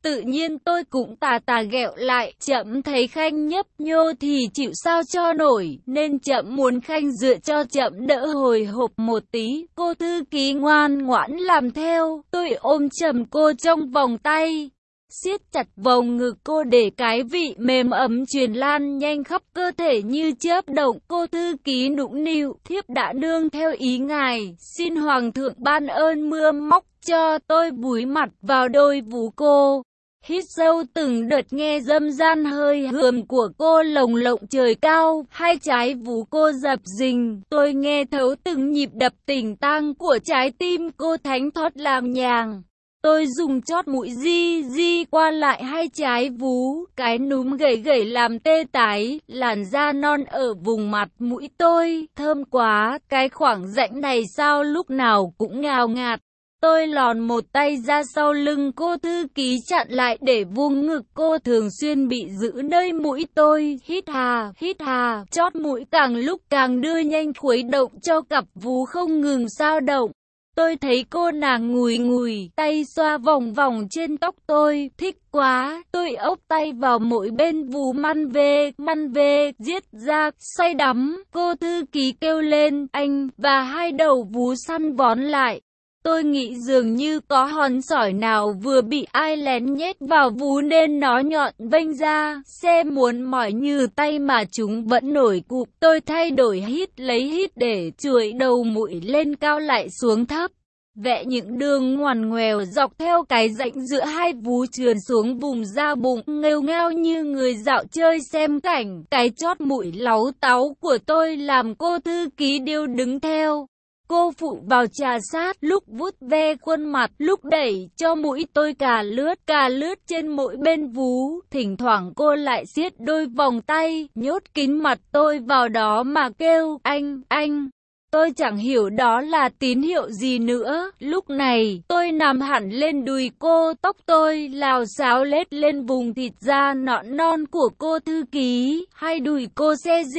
Tự nhiên tôi cũng tà tà ghẹo lại, Trẫm thấy Khanh nhấp nhô thì chịu sao cho nổi, nên Trẫm muốn Khanh dựa cho Trẫm đỡ hồi hộp một tí. Cô thư ký ngoan ngoãn làm theo, tôi ôm chầm cô trong vòng tay, siết chặt vòng ngực cô để cái vị mềm ấm truyền lan nhanh khắp cơ thể như chớp động. Cô thư ký nũng nịu, thiếp đã nương theo ý ngài, xin hoàng thượng ban ơn mưa móc cho. Tôi búi mặt vào đôi vú cô, hít sâu từng đợt nghe dâm gian hơi hườm của cô lồng lộng trời cao, hai trái vú cô dập dình, tôi nghe thấu từng nhịp đập tình tang của trái tim cô thánh thót làm nhàng. Tôi dùng chót mũi di qua lại hai trái vú, cái núm gầy gầy làm tê tái, làn da non ở vùng mặt mũi tôi, thơm quá, cái khoảng rãnh này sao lúc nào cũng ngào ngạt. Tôi lòn một tay ra sau lưng cô thư ký chặn lại để vuông ngực cô thường xuyên bị giữ nơi mũi tôi, hít hà, chót mũi càng lúc càng đưa nhanh khuấy động cho cặp vú không ngừng dao động. Tôi thấy cô nàng ngùi tay xoa vòng vòng trên tóc tôi, thích quá, tôi ốc tay vào mỗi bên vú man về, giết ra, say đắm, cô thư ký kêu lên, anh, và hai đầu vú săn vón lại. Tôi nghĩ dường như có hòn sỏi nào vừa bị ai lén nhét vào vú nên nó nhọn vênh ra, xe muốn mỏi như tay mà chúng vẫn nổi cụp. Tôi thay đổi hít để chuỗi đầu mũi lên cao lại xuống thấp, vẽ những đường ngoằn ngoèo dọc theo cái rãnh giữa hai vú trườn xuống vùng da bụng, nghêu ngao như người dạo chơi xem cảnh. Cái chót mũi láu táu của tôi làm cô thư ký điêu đứng theo. Cô phụ vào trà sát, lúc vuốt ve khuôn mặt, lúc đẩy cho mũi tôi cà lướt trên mỗi bên vú. Thỉnh thoảng cô lại siết đôi vòng tay, nhốt kín mặt tôi vào đó mà kêu, anh. Tôi chẳng hiểu đó là tín hiệu gì nữa. Lúc này, tôi nằm hẳn lên đùi cô, tóc tôi lào xáo lết lên vùng thịt da nõn non của cô thư ký. Hai đùi cô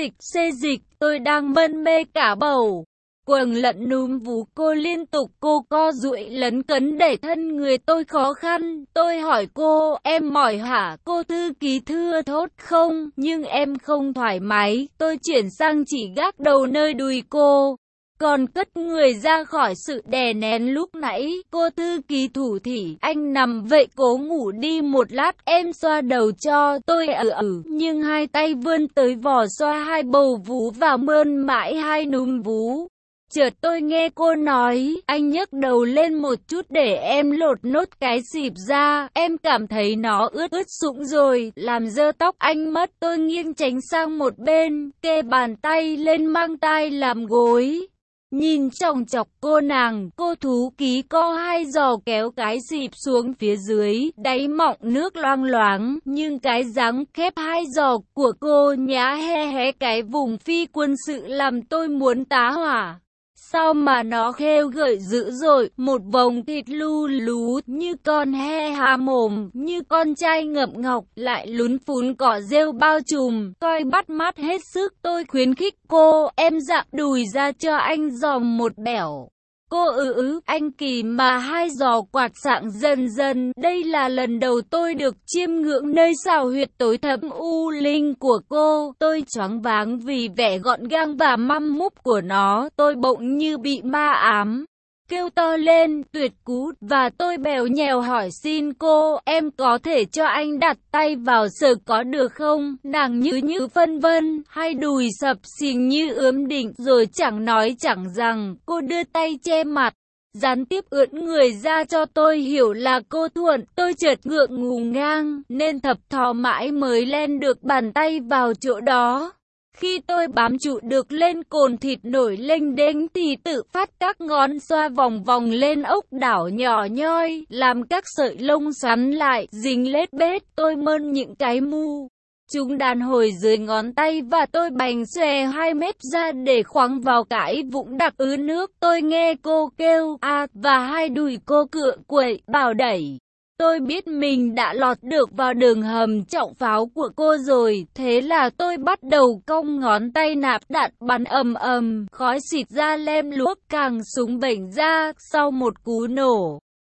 xê dịch, tôi đang mân mê cả bầu quầng lẫn núm vú cô liên tục. Cô co duỗi lấn cấn đẩy thân người tôi khó khăn. Tôi hỏi cô, em mỏi hả? Cô thư ký thưa thốt, không, nhưng em không thoải mái. Tôi chuyển sang chỉ gác đầu nơi đùi cô, còn cất người ra khỏi sự đè nén lúc nãy. Cô thư ký thủ thỉ, anh nằm vậy cố ngủ đi một lát, em xoa đầu cho. Tôi nhưng hai tay vươn tới vò xoa hai bầu vú và mơn mãi hai núm vú. Chợt tôi nghe cô nói, anh nhấc đầu lên một chút để em lột nốt cái xịp ra, em cảm thấy nó ướt sũng rồi, làm dơ tóc anh mất. Tôi nghiêng tránh sang một bên, kê bàn tay lên mang tai làm gối, nhìn chòng chọc cô nàng. Cô thú ký co hai giò kéo cái xịp xuống phía dưới, đáy mọng nước loang loáng, nhưng cái dáng khép hai giò của cô nhá hé cái vùng phi quân sự làm tôi muốn tá hỏa. Sao mà nó khêu gợi dữ dội, một vòng thịt lu lú như con he há mồm, như con trai ngậm ngọc, lại lún phún cỏ rêu bao trùm, coi bắt mắt hết sức. Tôi khuyến khích cô, em dặn đùi ra cho anh dòm một bẻo. Cô anh kỳ mà hai giò quạt sạng dần. Đây là lần đầu tôi được chiêm ngưỡng nơi xào huyệt tối thẫm u linh của cô. Tôi choáng váng vì vẻ gọn gàng và măm múp của nó. Tôi bỗng như bị ma ám, kêu to lên, tuyệt cú, và tôi bèo nhèo hỏi, xin cô, em có thể cho anh đặt tay vào sờ có được không? Nàng như phân vân, hai đùi sập xình như ướm đỉnh, rồi chẳng nói chẳng rằng, cô đưa tay che mặt, gián tiếp ưỡn người ra cho tôi hiểu là cô thuận. Tôi chợt ngượng ngùng ngang, nên thập thò mãi mới len được bàn tay vào chỗ đó. Khi tôi bám trụ được lên cồn thịt nổi lênh đênh thì tự phát các ngón xoa vòng vòng lên ốc đảo nhỏ nhoi, làm các sợi lông xoắn lại, dính lết bết. Tôi mơn những cái mu chúng đàn hồi dưới ngón tay và tôi bành xòe hai mép ra để khoáng vào cái vũng đặc ứ nước. Tôi nghe cô kêu a và hai đùi cô cựa quậy, bảo đẩy. Tôi biết mình đã lọt được vào đường hầm trọng pháo của cô rồi, thế là tôi bắt đầu cong ngón tay nạp đạn bắn ầm, khói xịt ra lem luốc, càng súng bảnh ra. Sau một cú nổ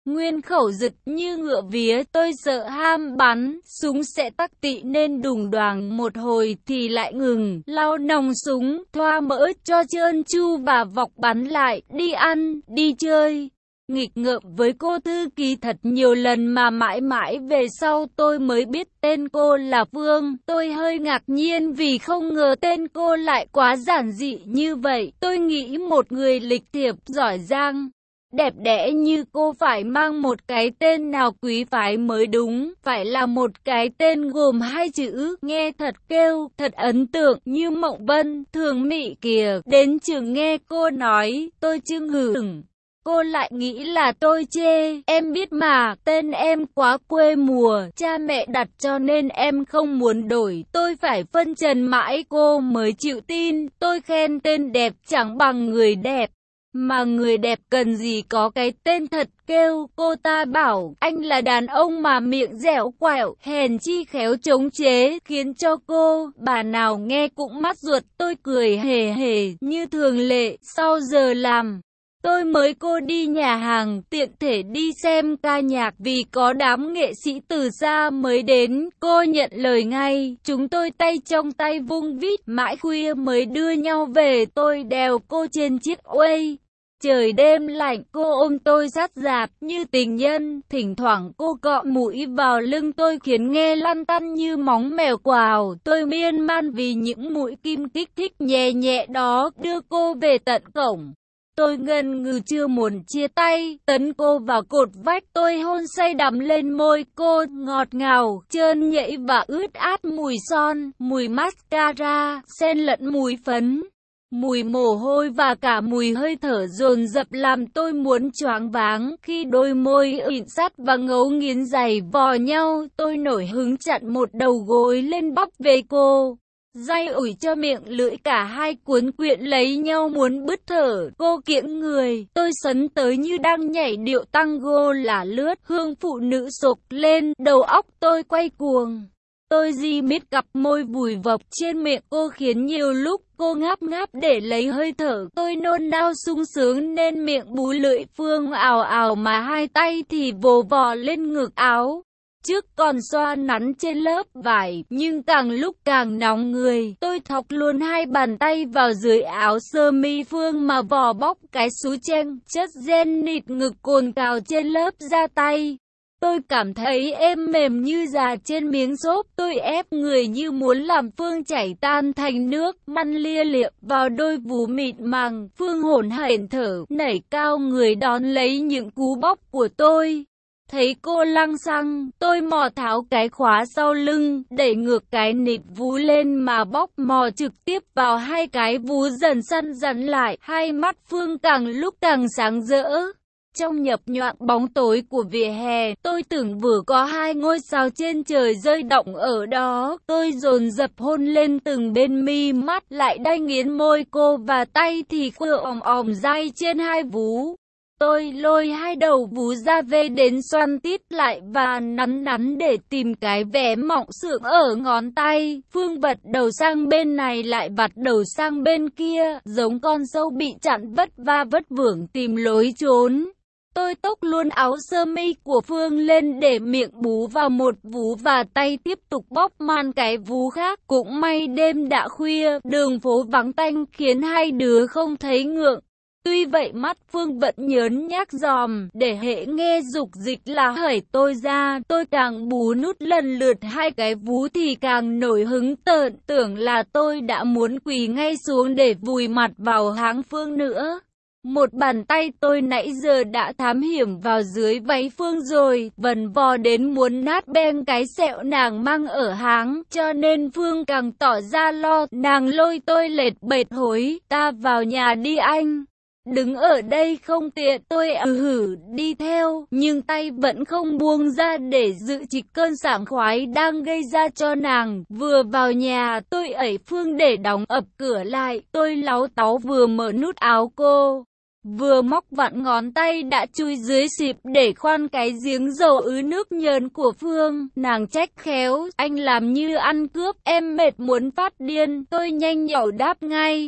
Nguyên khẩu giật như ngựa vía, tôi sợ ham bắn, súng sẽ tắc tị nên đùng đoàng một hồi thì lại ngừng, lau nòng súng, thoa mỡ cho trơn tru và vọc bắn lại, đi ăn, đi chơi. Nghịch ngợm với cô thư ký thật nhiều lần mà mãi mãi về sau tôi mới biết tên cô là Phương. Tôi hơi ngạc nhiên vì không ngờ tên cô lại quá giản dị như vậy. Tôi nghĩ một người lịch thiệp, giỏi giang, đẹp đẽ như cô phải mang một cái tên nào quý phái mới đúng, phải là một cái tên gồm hai chữ, nghe thật kêu, thật ấn tượng như Mộng Vân, Thường Mỹ kìa. Đến trường nghe cô nói, tôi chưng hửng. Cô lại nghĩ là tôi chê, em biết mà, tên em quá quê mùa, cha mẹ đặt cho nên em không muốn đổi, tôi phải phân trần mãi cô mới chịu tin, tôi khen tên đẹp chẳng bằng người đẹp. Mà người đẹp cần gì có cái tên thật kêu, cô ta bảo, anh là đàn ông mà miệng dẻo quẹo, hèn chi khéo chống chế, khiến cho cô, bà nào nghe cũng mát ruột. Tôi cười hề hề, như thường lệ, sau giờ làm. Tôi mới cô đi nhà hàng, tiện thể đi xem ca nhạc vì có đám nghệ sĩ từ xa mới đến, cô nhận lời ngay, chúng tôi tay trong tay vung vít, mãi khuya mới đưa nhau về, tôi đèo cô trên chiếc Way. Trời đêm lạnh, cô ôm tôi sát rạp như tình nhân, thỉnh thoảng cô cọ mũi vào lưng tôi khiến nghe lăn tăn như móng mèo quào. Tôi miên man vì những mũi kim kích thích nhẹ nhẹ đó, đưa cô về tận cổng. Tôi ngần ngừ chưa muốn chia tay, tấn cô vào cột vách, tôi hôn say đắm lên môi cô, ngọt ngào, trơn nhạy và ướt át mùi son, mùi mascara, xen lẫn mùi phấn. Mùi mồ hôi và cả mùi hơi thở dồn dập làm tôi muốn choáng váng. Khi đôi môi ịn sắt và ngấu nghiến giày vò nhau, tôi nổi hứng chặn một đầu gối lên bắp về cô. Day ủi cho miệng lưỡi cả hai cuốn quyện lấy nhau muốn bứt thở. Cô kiễng người, tôi sấn tới như đang nhảy điệu tango là lướt, hương phụ nữ sộc lên, đầu óc tôi quay cuồng. Tôi di mít cặp môi vùi vập trên miệng cô khiến nhiều lúc cô ngáp ngáp để lấy hơi thở. Tôi nôn nao sung sướng nên miệng bú lưỡi Phương ào ào mà hai tay thì vồ vò lên ngực áo. Trước còn xoa nắn trên lớp vải, nhưng càng lúc càng nóng người. Tôi thọc luôn hai bàn tay vào dưới áo sơ mi Phương mà vò bóc cái xú chen, chất gen nịt ngực cồn cào trên lớp da tay. Tôi cảm thấy êm mềm như già trên miếng xốp, tôi ép người như muốn làm Phương chảy tan thành nước, măn lia lịa vào đôi vú mịn màng. Phương hổn hển thở, nảy cao người đón lấy những cú bóc của tôi. Thấy cô lăng xăng, tôi mò tháo cái khóa sau lưng, đẩy ngược cái nịt vú lên mà bóc mò trực tiếp vào hai cái vú dần săn rắn lại. Hai mắt Phương càng lúc càng sáng rỡ. Trong nhập nhoạng bóng tối của vỉa hè, tôi tưởng vừa có hai ngôi sao trên trời rơi động ở đó. Tôi dồn dập hôn lên từng bên mi mắt, lại đay nghiến môi cô và tay thì quơ ồm day trên hai vú. Tôi lôi hai đầu vú ra về đến xoăn tít lại và nắn để tìm cái vé mọng sượng ở ngón tay. Phương vật đầu sang bên này lại vặt đầu sang bên kia, giống con sâu bị chặn vất vưởng tìm lối trốn. Tôi tốc luôn áo sơ mi của Phương lên để miệng bú vào một vú và tay tiếp tục bóp man cái vú khác. Cũng may đêm đã khuya, đường phố vắng tanh khiến hai đứa không thấy ngượng. Tuy vậy mắt Phương vẫn nhớn nhác dòm, để hễ nghe dục dịch là hởi tôi ra. Tôi càng bú nút lần lượt hai cái vú thì càng nổi hứng tợn, tưởng là tôi đã muốn quỳ ngay xuống để vùi mặt vào háng Phương nữa. Một bàn tay tôi nãy giờ đã thám hiểm vào dưới váy Phương rồi, vần vò đến muốn nát beng cái sẹo nàng mang ở háng, cho nên Phương càng tỏ ra lo. Nàng lôi tôi lết bệt hối, ta vào nhà đi anh. Đứng ở đây không tiện, tôi đi theo, nhưng tay vẫn không buông ra để dự trịch cơn sảng khoái đang gây ra cho nàng. Vừa vào nhà, tôi ẩy Phương để đóng ập cửa lại, tôi láu táu vừa mở nút áo cô, vừa móc vặn ngón tay đã chui dưới xịp để khoan cái giếng dầu ứ nước nhờn của Phương. Nàng trách khéo, anh làm như ăn cướp, em mệt muốn phát điên. Tôi nhanh nhảu đáp ngay,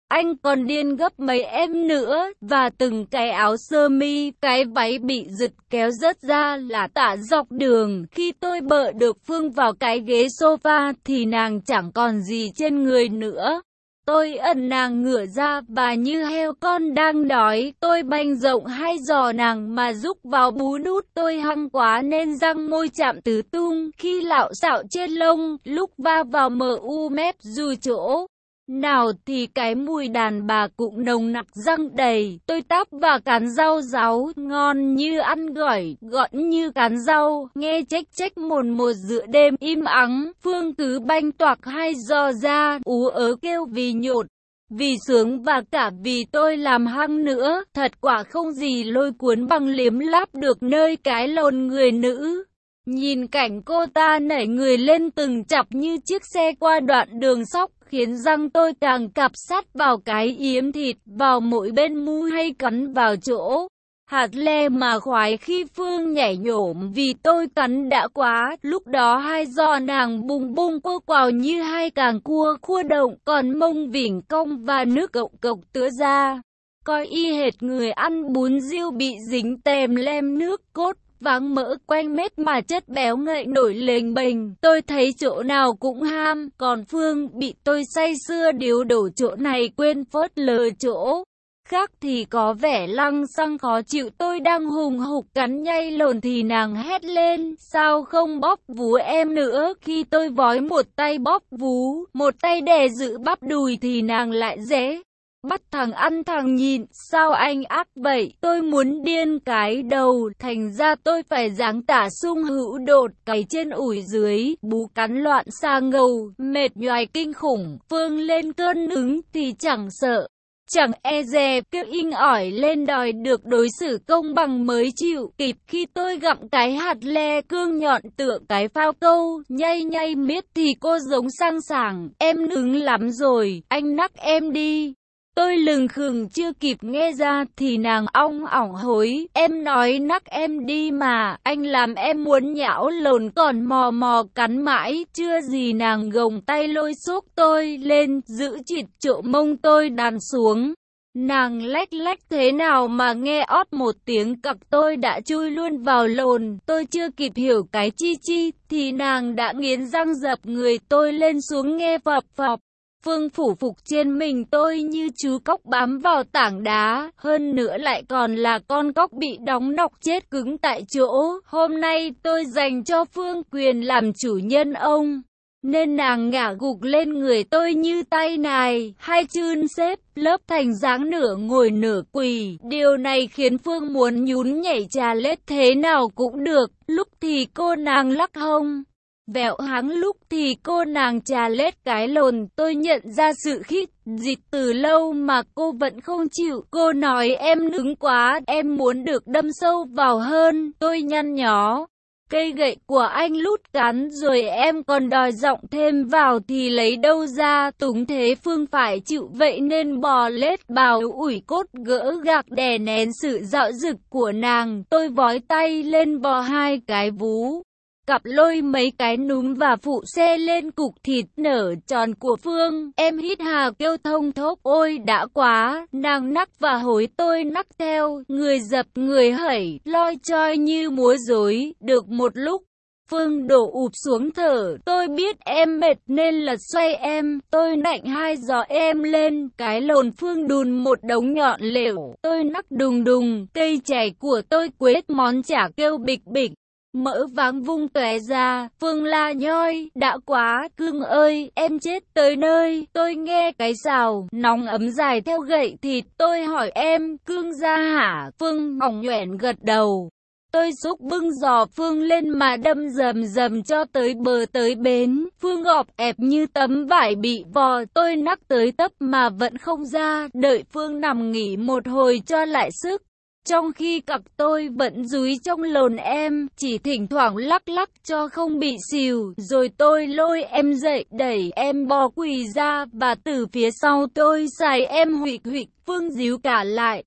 Anh còn điên gấp mấy em nữa, và từng cái áo sơ mi, cái váy bị giật kéo rớt ra là tả dọc đường. Khi tôi bợ được Phương vào cái ghế sofa thì nàng chẳng còn gì trên người nữa. Tôi ẩn nàng ngửa ra và như heo con đang đói, tôi banh rộng hai giò nàng mà rúc vào bú đút. Tôi hăng quá nên răng môi chạm tứ tung, khi lạo xạo trên lông, lúc va vào mờ u mép dù chỗ nào thì cái mùi đàn bà cũng nồng nặc răng đầy. Tôi táp và cán rau ráu, ngon như ăn gỏi, gọn như cán rau, nghe chếch chếch mồn một giữa đêm im ắng. Phương cứ banh toạc hai giò ra, ú ớ kêu vì nhột, vì sướng và cả vì tôi làm hăng nữa. Thật quả không gì lôi cuốn bằng liếm láp được nơi cái lồn người nữ. Nhìn cảnh cô ta nảy người lên từng chặp như chiếc xe qua đoạn đường sóc, khiến răng tôi càng cạp sát vào cái yếm thịt, vào mỗi bên mu hay cắn vào chỗ hạt le mà khoái. Khi Phương nhảy nhổm vì tôi cắn đã quá, lúc đó hai giò nàng bùng bung cô quào như hai càng cua khua động, còn mông vỉnh cong và nước cộc cộc tứa ra, coi y hệt người ăn bún riêu bị dính tèm lem nước cốt váng mỡ quanh mép mà chất béo ngậy nổi lềnh bềnh. Tôi thấy chỗ nào cũng ham, còn Phương bị tôi say sưa điếu đổ chỗ này quên phớt lờ chỗ khác thì có vẻ lăng xăng khó chịu. Tôi đang hùng hục cắn nhai lồn thì nàng hét lên, sao không bóp vú em nữa? Khi tôi vói một tay bóp vú, một tay đè giữ bắp đùi thì nàng lại rẽ bắt thằng ăn thằng nhịn. Sao anh ác vậy? Tôi muốn điên cái đầu, thành ra tôi phải giáng tả sung hữu đột, cày trên ủi dưới, bú cắn loạn xa ngầu, mệt nhoài kinh khủng. Phương lên cơn hứng thì chẳng sợ, chẳng e dè, kêu inh ỏi lên đòi được đối xử công bằng mới chịu. Kịp khi tôi gặm cái hạt le cương nhọn tựa cái phao câu, nhây nhây miết thì cô giống sang sảng, em hứng lắm rồi, anh nắc em đi. Tôi lừng khừng chưa kịp nghe ra thì nàng ong ỏng hối, em nói nắc em đi mà, anh làm em muốn nhão lồn còn mò mò cắn mãi. Chưa gì nàng gồng tay lôi xốc tôi lên, giữ chịt chỗ mông tôi đàn xuống. Nàng lách lách thế nào mà nghe ót một tiếng cặc tôi đã chui luôn vào lồn. Tôi chưa kịp hiểu cái chi chi thì nàng đã nghiến răng dập người tôi lên xuống nghe phập phập. Phương phủ phục trên mình tôi như chú cóc bám vào tảng đá, hơn nữa lại còn là con cóc bị đóng nọc chết cứng tại chỗ. Hôm nay tôi dành cho Phương quyền làm chủ nhân ông, nên nàng ngả gục lên người tôi như tay nài, hai chân xếp lớp thành dáng nửa ngồi nửa quỳ. Điều này khiến Phương muốn nhún nhảy trà lết thế nào cũng được, lúc thì cô nàng lắc hông vẹo háng, lúc thì cô nàng trà lết cái lồn. Tôi nhận ra sự khít dịch từ lâu mà cô vẫn không chịu. Cô nói em nứng quá, em muốn được đâm sâu vào hơn. Tôi nhăn nhó cây gậy của anh lút cắn rồi em còn đòi giọng thêm vào thì lấy đâu ra. Túng thế Phương phải chịu vậy nên bò lết bào ủi cốt gỡ gạc đè nén sự dạo dực của nàng. Tôi vói tay lên vò hai cái vú cặp, lôi mấy cái núm và phụ xe lên cục thịt nở tròn của Phương. Em hít hà kêu thông thốc, ôi đã quá. Nàng nắc và hối tôi nắc theo, người dập người hẩy, loi choi như múa rối. Được một lúc, Phương đổ ụp xuống thở. Tôi biết em mệt nên lật xoay em. Tôi nạnh hai giò em lên, cái lồn Phương đùn một đống nhọn lều. Tôi nắc đùng đùng, cây chày của tôi quết món chả kêu bịch bịch. Mỡ váng vung tóe ra. Phương la nhoi, đã quá, Cương ơi, em chết tới nơi. Tôi nghe cái xào nóng ấm dài theo gậy thịt. Tôi hỏi em, Cương ra hả? Phương ngỏng nhoẻn gật đầu. Tôi xúc bưng giò Phương lên mà đâm rầm rầm cho tới bờ tới bến. Phương gọp ẹp như tấm vải bị vò. Tôi nắc tới tấp mà vẫn không ra. Đợi Phương nằm nghỉ một hồi cho lại sức, trong khi cặc tôi vẫn dúi trong lồn em, chỉ thỉnh thoảng lắc lắc cho không bị xìu. Rồi tôi lôi em dậy, đẩy em bò quỳ ra và từ phía sau tôi xài em huỵch huỵch. Phương díu cả lại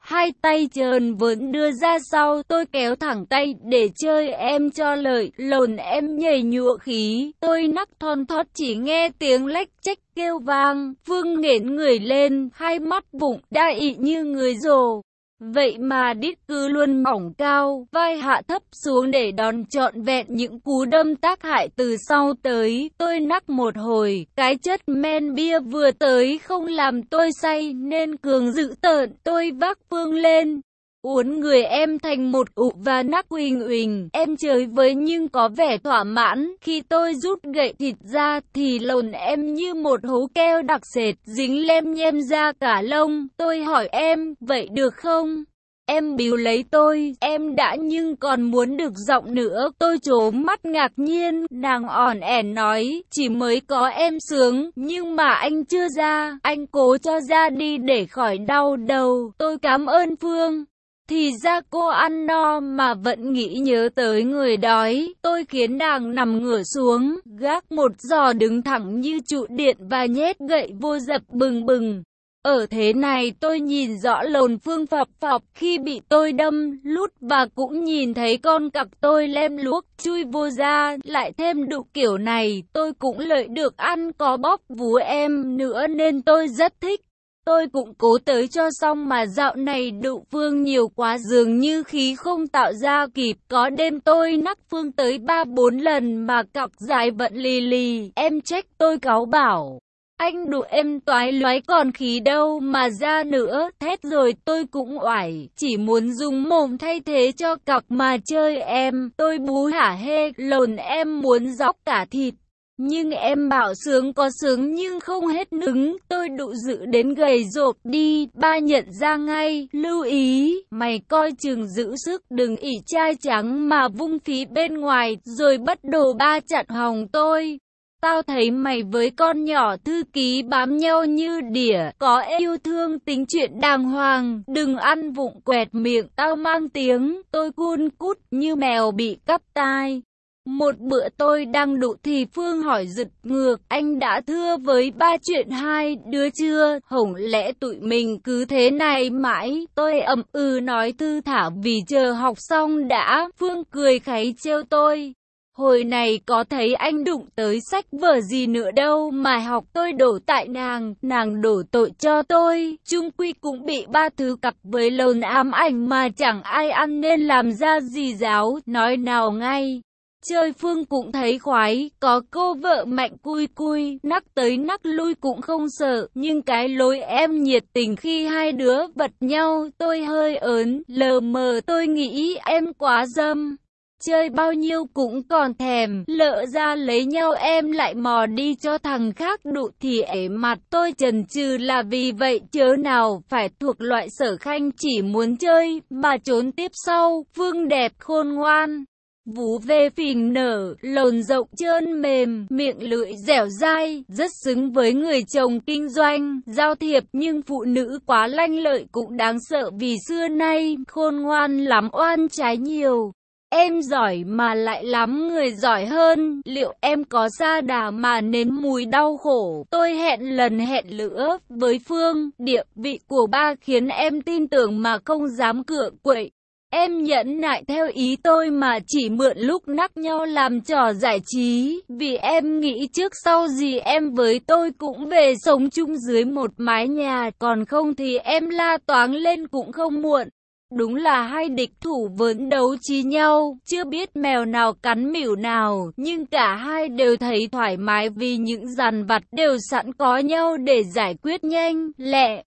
Hai tay trơn vẫn đưa ra sau, tôi kéo thẳng tay để chơi em cho lợi, lồn em nhảy nhụa khí, tôi nắc thon thót chỉ nghe tiếng lách chách kêu vang, Phương nghển người lên, hai mắt bụng đa ị như người rồ. Vậy mà đít cứ luôn mỏng cao, vai hạ thấp xuống để đòn trọn vẹn những cú đâm tác hại từ sau tới. Tôi nắc một hồi, cái chất men bia vừa tới không làm tôi say nên cường dữ tợn. Tôi vác Phương lên, uốn người em thành một ụ và nắc uỳnh uỳnh. Em chơi với nhưng có vẻ thỏa mãn. Khi tôi rút gậy thịt ra thì lồn em như một hố keo đặc sệt, dính lem nhem ra cả lông. Tôi hỏi em, vậy được không? Em bĩu lấy tôi, em đã nhưng còn muốn được giọng nữa. Tôi trố mắt ngạc nhiên, nàng ỏn ẻn nói, chỉ mới có em sướng, nhưng mà anh chưa ra, anh cố cho ra đi để khỏi đau đầu. Tôi cảm ơn Phương. Thì ra cô ăn no mà vẫn nghĩ nhớ tới người đói. Tôi khiến nàng nằm ngửa xuống, gác một giò đứng thẳng như trụ điện và nhét gậy vô dập bừng bừng. Ở thế này tôi nhìn rõ lồn Phương phập phập khi bị tôi đâm lút và cũng nhìn thấy con cặc tôi lem luốc chui vô da. Lại thêm đụ kiểu này tôi cũng lợi được ăn có bóp vú em nữa nên tôi rất thích. Tôi cũng cố tới cho xong mà dạo này đụ Phương nhiều quá dường như khí không tạo ra kịp. Có đêm tôi nắc Phương tới 3-4 lần mà cặc dài vẫn lì lì. Em trách tôi cáu bảo, anh đụ em toái loái còn khí đâu mà ra nữa. Thét rồi tôi cũng oải, chỉ muốn dùng mồm thay thế cho cặc mà chơi em. Tôi bú hả hê, lồn em muốn dóc cả thịt. Nhưng em bảo sướng có sướng nhưng không hết nứng. Tôi đụ dự đến gầy rộp đi. Ba nhận ra ngay, lưu ý, mày coi chừng giữ sức, đừng ỉ trai trắng mà vung phí bên ngoài. Rồi bắt đồ ba chặn hòng tôi. Tao thấy mày với con nhỏ thư ký bám nhau như đỉa, có yêu thương tính chuyện đàng hoàng, đừng ăn vụng quẹt miệng. Tao mang tiếng, tôi cun cút như mèo bị cắp tai. Một bữa tôi đang đụ thì Phương hỏi giật ngược, anh đã thưa với ba chuyện hai đứa chưa? Hổng lẽ tụi mình cứ thế này mãi? Tôi ậm ừ nói thư thả vì chờ học xong đã. Phương cười kháy trêu tôi, hồi này có thấy anh đụng tới sách vở gì nữa đâu mà học. Tôi đổ tại nàng đổ tội cho tôi. Chung quy cũng bị ba thứ cặp với lồn ám ảnh mà chẳng ai ăn nên làm ra gì giáo. Nói nào ngay, chơi Phương cũng thấy khoái, có cô vợ mạnh cui cui, nắc tới nắc lui cũng không sợ. Nhưng cái lối em nhiệt tình khi hai đứa vật nhau, tôi hơi ớn, lờ mờ tôi nghĩ em quá dâm. Chơi bao nhiêu cũng còn thèm, lỡ ra lấy nhau em lại mò đi cho thằng khác đụ thì ể mặt. Tôi chần chừ là vì vậy chớ nào phải thuộc loại sở khanh chỉ muốn chơi mà trốn tiếp sau. Phương đẹp khôn ngoan, vú về phình nở, lồn rộng trơn mềm, miệng lưỡi dẻo dai, rất xứng với người chồng kinh doanh, giao thiệp. Nhưng phụ nữ quá lanh lợi cũng đáng sợ vì xưa nay khôn ngoan lắm oan trái nhiều. Em giỏi mà lại lắm người giỏi hơn, liệu em có sa đà mà nếm mùi đau khổ? Tôi hẹn lần hẹn lữa với Phương, địa vị của ba khiến em tin tưởng mà không dám cựa quậy. Em nhẫn nại theo ý tôi mà chỉ mượn lúc nắc nhau làm trò giải trí, vì em nghĩ trước sau gì em với tôi cũng về sống chung dưới một mái nhà, còn không thì em la toáng lên cũng không muộn. Đúng là hai địch thủ vẫn đấu trí nhau, chưa biết mèo nào cắn mỉu nào, nhưng cả hai đều thấy thoải mái vì những dằn vặt đều sẵn có nhau để giải quyết nhanh, lẹ.